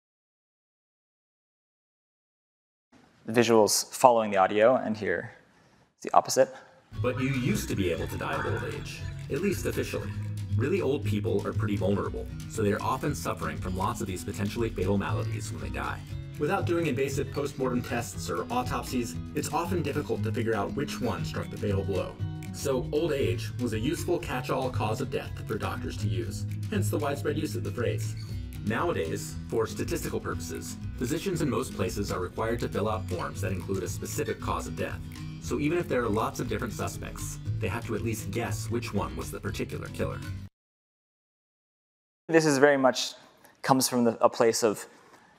The visuals following the audio, and here it's the opposite. But you used to be able to die of old age, at least officially. Really old people are pretty vulnerable, so they are often suffering from lots of these potentially fatal maladies when they die. Without doing invasive post-mortem tests or autopsies, it's often difficult to figure out which one struck the fatal blow. So old age was a useful catch-all cause of death for doctors to use, hence the widespread use of the phrase. Nowadays, for statistical purposes, physicians in most places are required to fill out forms that include a specific cause of death. So even if there are lots of different suspects, they have to at least guess which one was the particular killer. This is very much comes from a place of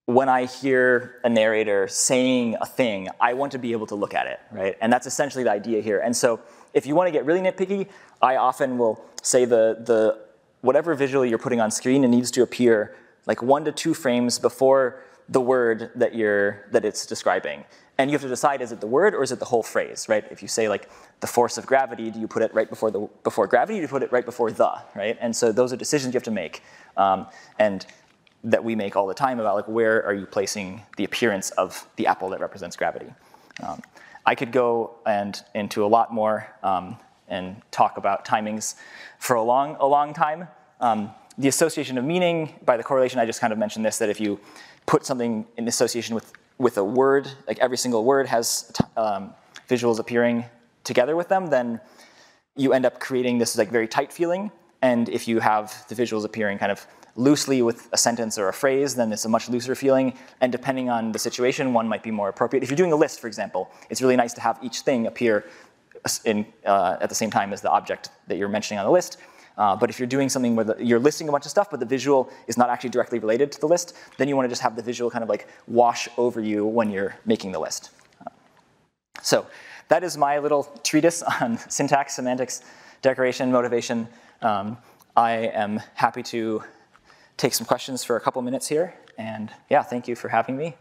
when I hear a narrator saying a thing, I want to be able to look at it, right? And that's essentially the idea here. And so if you want to get really nitpicky, I often will say the whatever visual you're putting on screen, it needs to appear like 1 to 2 frames before the word that it's describing. And you have to decide, is it the word or is it the whole phrase, right? If you say like the force of gravity, do you put it right before gravity, or do you put it right before the, right? And so those are decisions you have to make. And that we make all the time about like where are you placing the appearance of the apple that represents gravity. I could go into a lot more and talk about timings for a long time. The association of meaning, by the correlation, I just kind of mentioned this, that if you put something in association with a word, like every single word has visuals appearing together with them, then you end up creating this like very tight feeling. And if you have the visuals appearing kind of loosely with a sentence or a phrase, then it's a much looser feeling. And depending on the situation, one might be more appropriate. If you're doing a list, for example, it's really nice to have each thing appear at the same time as the object that you're mentioning on the list. But if you're doing something where you're listing a bunch of stuff, but the visual is not actually directly related to the list, then you want to just have the visual kind of like wash over you when you're making the list. So that is my little treatise on syntax, semantics, decoration, motivation. I am happy to take some questions for a couple minutes here. And yeah, thank you for having me.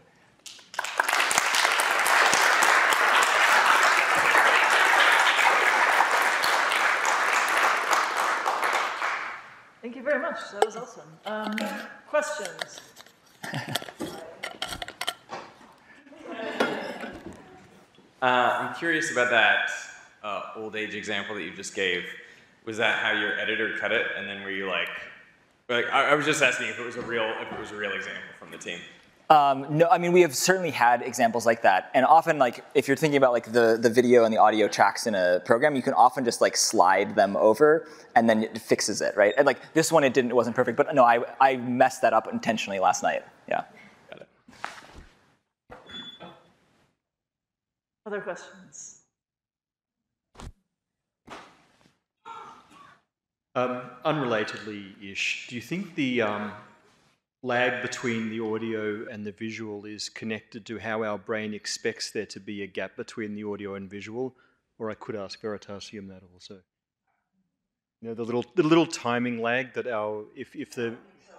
Thank you very much. That was awesome. Questions? I'm curious about that old age example that you just gave. Was that how your editor cut it, and then were you like I was just asking if it was a real example from the team? No, I mean, we have certainly had examples like that. And often, like, if you're thinking about like the video and the audio tracks in a program, you can often just like slide them over and then it fixes it, right? And like this one, it wasn't perfect, but no, I messed that up intentionally last night. Yeah. Got it. Other questions? Unrelatedly-ish, do you think the lag between the audio and the visual is connected to how our brain expects there to be a gap between the audio and visual? Or I could ask Veritasium that also. You know, the little timing lag that if the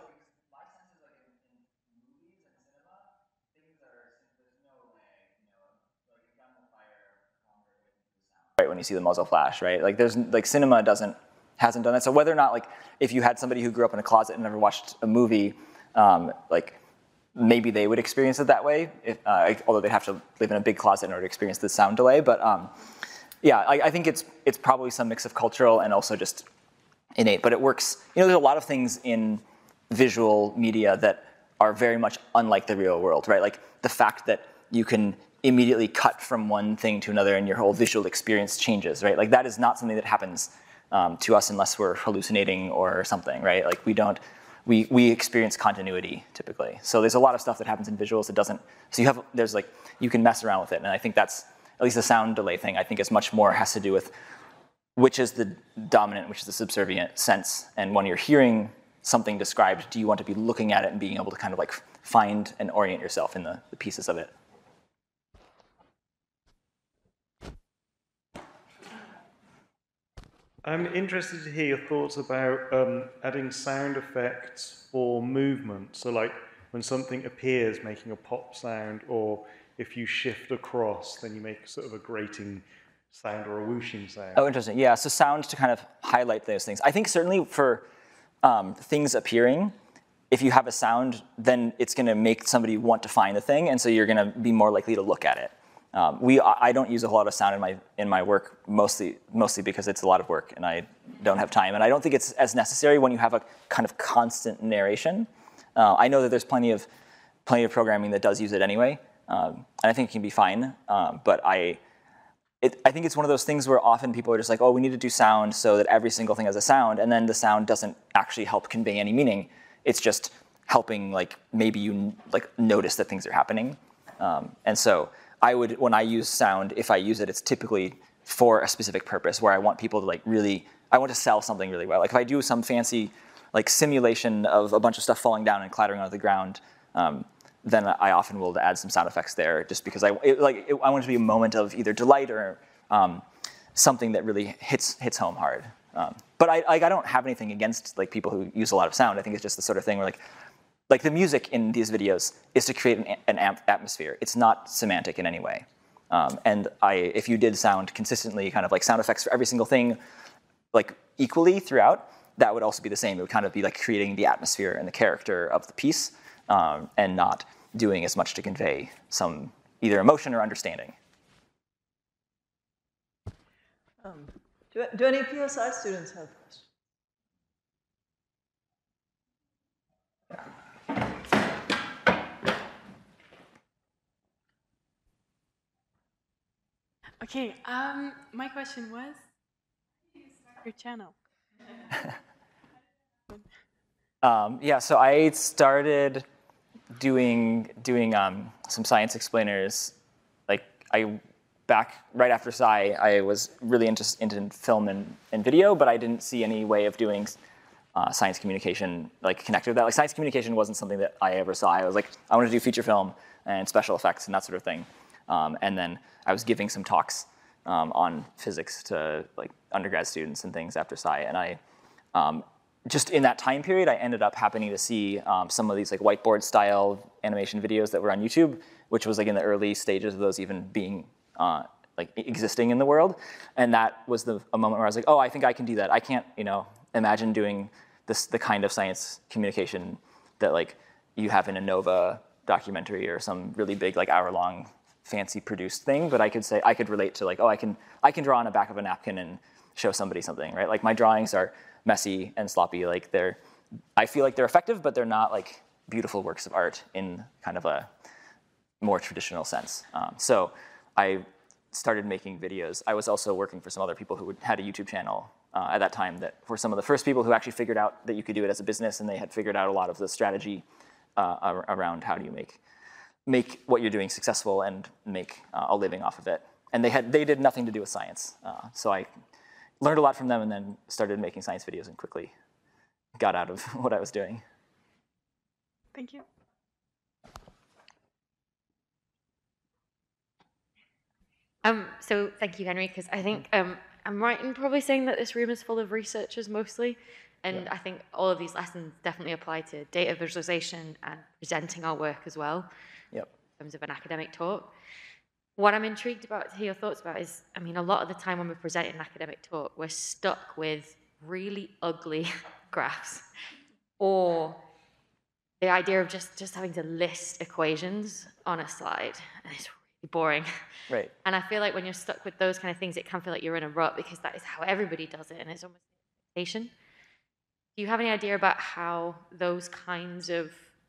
right when you see the muzzle flash, right? Like there's like cinema hasn't done that. So whether or not like if you had somebody who grew up in a closet and never watched a movie, like maybe they would experience it that way. Although they'd have to live in a big closet in order to experience the sound delay. But yeah, I think it's probably some mix of cultural and also just innate. But it works. You know, there's a lot of things in visual media that are very much unlike the real world, right? Like the fact that you can immediately cut from one thing to another and your whole visual experience changes, right? Like that is not something that happens to us unless we're hallucinating or something, right? Like we experience continuity typically. So there's a lot of stuff that happens in visuals that doesn't, so you can mess around with it. And I think that's, at least the sound delay thing, I think is much more has to do with which is the dominant, which is the subservient sense. And when you're hearing something described, do you want to be looking at it and being able to kind of like find and orient yourself in the pieces of it? I'm interested to hear your thoughts about adding sound effects for movement. So like when something appears, making a pop sound, or if you shift across, then you make sort of a grating sound or a whooshing sound. Oh, interesting. Yeah, so sound to kind of highlight those things. I think certainly for things appearing, if you have a sound, then it's going to make somebody want to find the thing, and so you're going to be more likely to look at it. I don't use a whole lot of sound in my work, mostly because it's a lot of work and I don't have time. And I don't think it's as necessary when you have a kind of constant narration. I know that there's plenty of programming that does use it anyway, and I think it can be fine. But I think it's one of those things where often people are just like, oh, we need to do sound so that every single thing has a sound, and then the sound doesn't actually help convey any meaning. It's just helping, like, maybe you like notice that things are happening. And so when I use sound, if I use it, it's typically for a specific purpose where I want people to I want to sell something really well. Like if I do some fancy like simulation of a bunch of stuff falling down and clattering onto the ground, then I often will add some sound effects there, just because I want it to be a moment of either delight or something that really hits home hard. But I don't have anything against like people who use a lot of sound. I think it's just the sort of thing where like the music in these videos is to create an atmosphere. It's not semantic in any way. And if you did sound consistently, kind of like sound effects for every single thing, like equally throughout, that would also be the same. It would kind of be like creating the atmosphere and the character of the piece, and not doing as much to convey some either emotion or understanding. Do any PSI students have questions? Okay, my question was, how did you start your channel? Yeah, so I started doing some science explainers. Like back right after Sci, I was really interested in film and video, but I didn't see any way of doing science communication like connected with that. Like science communication wasn't something that I ever saw. I was like, I wanted to do feature film and special effects and that sort of thing. And then I was giving some talks on physics to like undergrad students and things after Sci, and I just in that time period, I ended up happening to see some of these like whiteboard style animation videos that were on YouTube, which was like in the early stages of those even being like existing in the world. And that was a moment where I was like, oh, I think I can do that. I can't, imagine doing the kind of science communication that like you have in a Nova documentary or some really big like hour-long fancy produced thing. But I could relate to like, oh, I can draw on the back of a napkin and show somebody something, right? Like my drawings are messy and sloppy. Like I feel like they're effective, but they're not like beautiful works of art in kind of a more traditional sense. So I started making videos. I was also working for some other people who had a YouTube channel at that time that were some of the first people who actually figured out that you could do it as a business, and they had figured out a lot of the strategy around how do you make what you're doing successful and make a living off of it. And they did nothing to do with science. So I learned a lot from them and then started making science videos and quickly got out of what I was doing. Thank you. So thank you, Henry, because I think I'm right in probably saying that this room is full of researchers mostly, and I think all of these lessons definitely apply to data visualization and presenting our work as well, in terms of an academic talk. What I'm intrigued about to hear your thoughts about is, I mean, a lot of the time when we're presenting an academic talk, we're stuck with really ugly graphs, or the idea of just having to list equations on a slide, and it's really boring. Right. And I feel like when you're stuck with those kind of things, it can feel like you're in a rut because that is how everybody does it, and it's almost an expectation. Do you have any idea about how those kinds of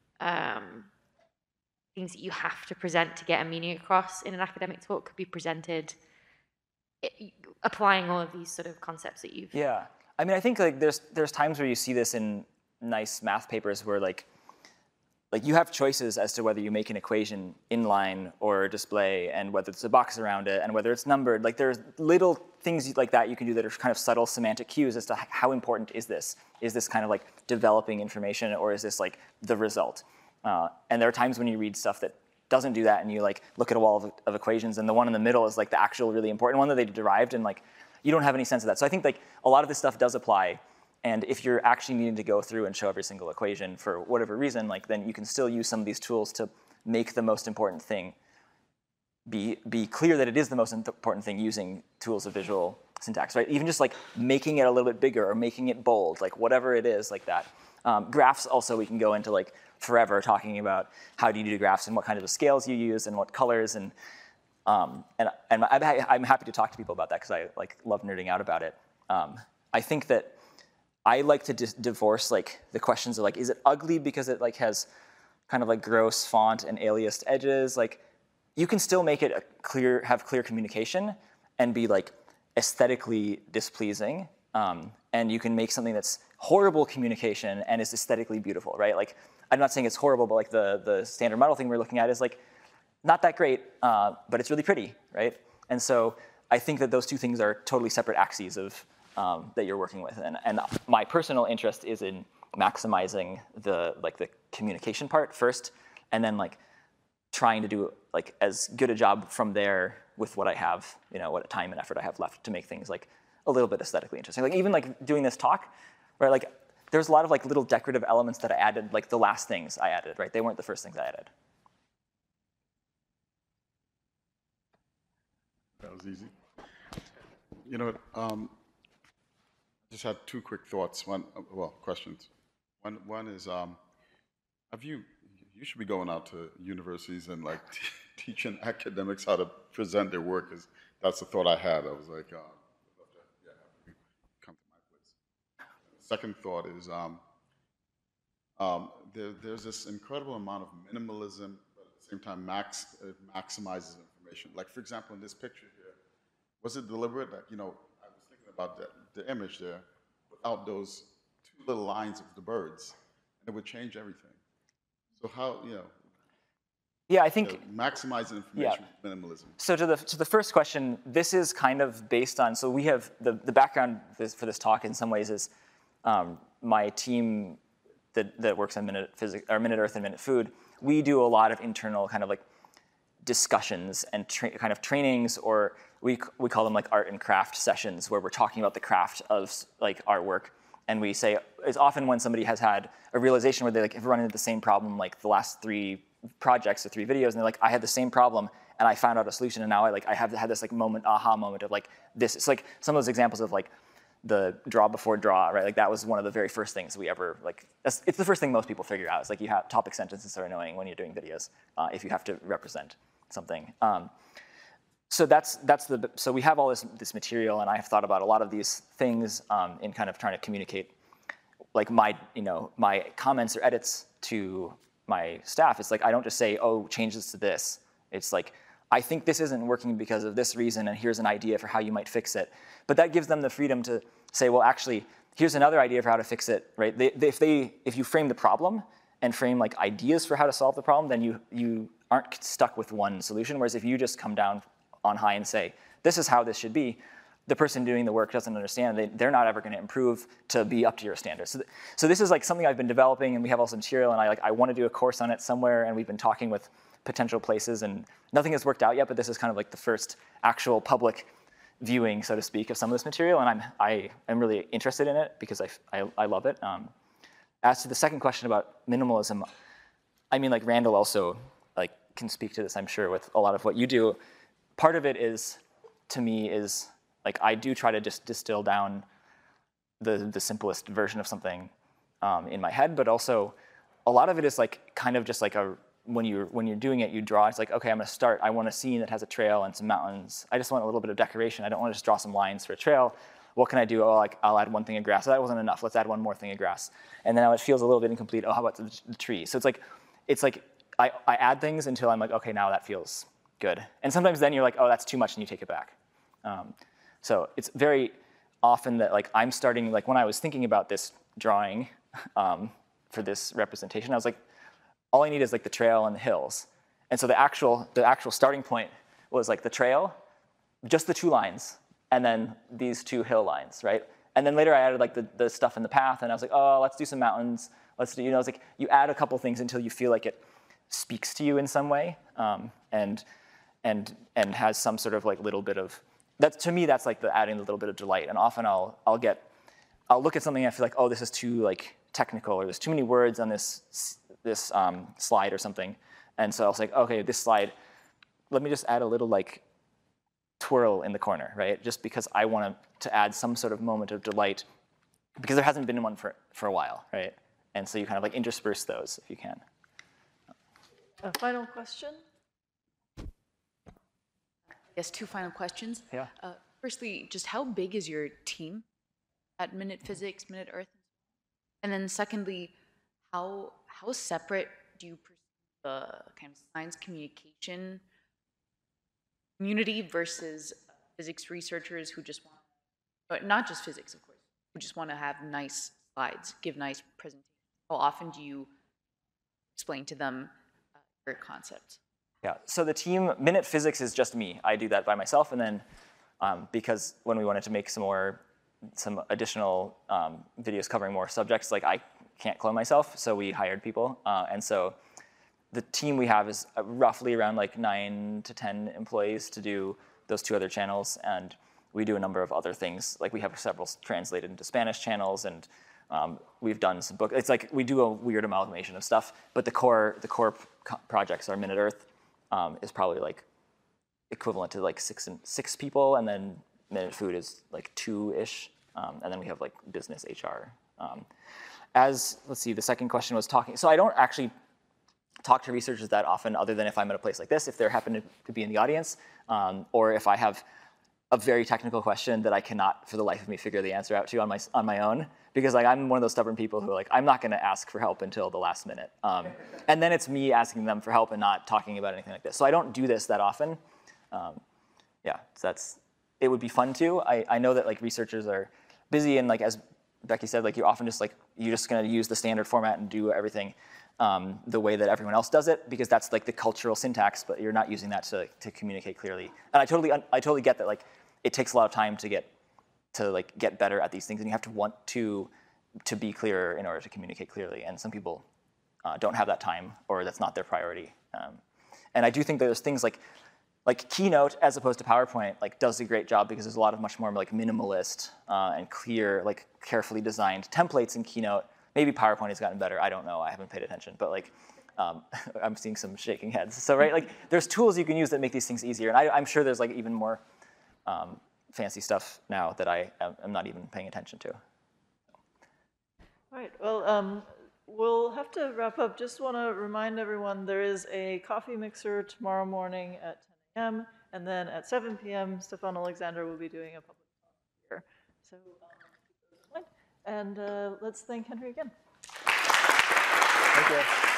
things that you have to present to get a meaning across in an academic talk could be presented, applying all of these sort of concepts that you've... Yeah. I mean, I think like there's times where you see this in nice math papers where like you have choices as to whether you make an equation inline or display, and whether it's a box around it, and whether it's numbered. Like there's little things like that you can do that are kind of subtle semantic cues as to how important is this? Is this kind of like developing information, or is this like the result? And there are times when you read stuff that doesn't do that, and you like look at a wall of equations, and the one in the middle is like the actual really important one that they derived, and like you don't have any sense of that. So I think like a lot of this stuff does apply. And if you're actually needing to go through and show every single equation for whatever reason, like then you can still use some of these tools to make the most important thing be clear that it is the most important thing using tools of visual syntax, right? Even just like making it a little bit bigger or making it bold, like whatever it is like that. Graphs also, we can go into like forever talking about how do you do graphs and what kind of scales you use and what colors, and I'm happy to talk to people about that because I like love nerding out about it. I think that I like to divorce like the questions of like, is it ugly because it like has kind of like gross font and aliased edges? Like you can still make it have clear communication and be like aesthetically displeasing. And you can make something that's horrible communication and is aesthetically beautiful, right? Like I'm not saying it's horrible, but like the standard model thing we're looking at is like not that great, but it's really pretty, right? And so I think that those two things are totally separate axes of that you're working with, and my personal interest is in maximizing the communication part first, and then like trying to do like as good a job from there with what I have, what time and effort I have left to make things like a little bit aesthetically interesting. Like even like doing this talk, right? Like there's a lot of like little decorative elements that I added, like the last things I added, right? They weren't the first things I added. That was easy. You know, I just had two quick thoughts. Questions. One is, you should be going out to universities and like teaching academics how to present their work. That's the thought I had. I was like, come to my place. Second thought is, there's this incredible amount of minimalism, but at the same time it maximizes information. Like for example, in this picture here, was it deliberate that, I was thinking about the image there without those two little lines of the birds, and it would change everything. So how, Yeah, I think maximizing information with minimalism. So to the first question, this is kind of based on, so we have the background for this talk in some ways is my team that works on Minute Earth and Minute Food. We do a lot of internal kind of like discussions and kind of trainings, or we call them like art and craft sessions, where we're talking about the craft of like artwork. And we say, it's often when somebody has had a realization where they like have run into the same problem like the last 3 projects or 3 videos, and they're like, I had the same problem and I found out a solution, and now I have had this like aha moment of like this. It's like some of those examples of like the draw before draw, right? Like that was one of the very first things we ever like. It's the first thing most people figure out. It's like you have topic sentences are annoying when you're doing videos if you have to represent something. So we have all this material, and I have thought about a lot of these things in kind of trying to communicate like my comments or edits to my staff. It's like I don't just say, oh, change this to this. It's like, I think this isn't working because of this reason, and here's an idea for how you might fix it. But that gives them the freedom to say, well, actually, here's another idea for how to fix it, right? If you frame the problem and frame like ideas for how to solve the problem, then you aren't stuck with one solution. Whereas if you just come down on high and say, this is how this should be, the person doing the work doesn't understand. They're not ever going to improve to be up to your standards. So this is like something I've been developing, and we have all some material, and I want to do a course on it somewhere, and we've been talking with potential places, and nothing has worked out yet, but this is kind of like the first actual public viewing, so to speak, of some of this material, and I am really interested in it because I love it. As to the second question about minimalism, I mean, like Randall also like can speak to this, I'm sure, with a lot of what you do. Part of it is, to me, is like I do try to just distill down the simplest version of something in my head, but also a lot of it is like kind of just like when you're doing it, you draw. It's like, okay, I'm gonna start. I want a scene that has a trail and some mountains. I just want a little bit of decoration. I don't want to just draw some lines for a trail. What can I do? Oh, like I'll add one thing of grass. So that wasn't enough. Let's add one more thing of grass. And then now it feels a little bit incomplete. Oh, how about the tree? So it's like I add things until I'm like, okay, now that feels good. And sometimes then you're like, oh, that's too much, and you take it back. So it's very often that like I'm starting, like when I was thinking about this drawing for this representation, I was like, all I need is like the trail and the hills. And so the actual starting point was like the trail, just the 2 lines, and then these 2 hill lines, right? And then later I added like the stuff in the path, and I was like, oh, let's do some mountains. Let's do, it's like you add a couple things until you feel like it speaks to you in some way, and has some sort of like little bit of, to me, that's like adding a little bit of delight. And often I'll look at something and I feel like, oh, this is too like technical, or there's too many words on this slide or something. And so I was like, okay, this slide, let me just add a little like twirl in the corner, right? Just because I want to add some sort of moment of delight, because there hasn't been one for a while, right? And so you kind of like intersperse those if you can. A final question? Yes, 2 final questions. Yeah. Firstly, just how big is your team at Minute Physics, Minute Earth? And then secondly, how separate do you perceive the kind of science communication community versus physics researchers who just want, but not just physics, of course, who just want to have nice slides, give nice presentations? How often do you explain to them your concepts? Yeah, so the team, Minute Physics is just me. I do that by myself, and then because when we wanted to make some additional videos covering more subjects, like I can't clone myself, so we hired people. And so the team we have is roughly around like 9 to 10 employees to do those 2 other channels, and we do a number of other things. Like we have several translated into Spanish channels, and we've done some book. It's like we do a weird amalgamation of stuff, but the core projects are Minute Earth is probably like equivalent to like 6 people, and then Minute Food is like 2-ish, and then we have like business HR. Let's see, the second question was talking. So I don't actually talk to researchers that often, other than if I'm at a place like this, if they happen to be in the audience, or if I have a very technical question that I cannot, for the life of me, figure the answer out to on my own, because like I'm one of those stubborn people who are like, I'm not going to ask for help until the last minute, and then it's me asking them for help and not talking about anything like this. So I don't do this that often. Yeah, so it would be fun to. I know that like researchers are busy, and like as Becky said, like you're often just like you're just going to use the standard format and do everything the way that everyone else does it, because that's like the cultural syntax, but you're not using that to communicate clearly. And I totally get that like it takes a lot of time to get better at these things, and you have to want to be clearer in order to communicate clearly. And some people don't have that time, or that's not their priority. And I do think that there's things like Keynote, as opposed to PowerPoint, like does a great job, because there's a lot of much more like minimalist and clear, like carefully designed templates in Keynote. Maybe PowerPoint has gotten better. I don't know. I haven't paid attention, but like I'm seeing some shaking heads. So right, like there's tools you can use that make these things easier, and I'm sure there's like even more fancy stuff now that I am not even paying attention to. All right. Well, we'll have to wrap up. Just want to remind everyone there is a coffee mixer tomorrow morning at 10 a.m. and then at 7 p.m. Stefan Alexander will be doing a public talk here. So keep those in mind. And let's thank Henry again. Thank you.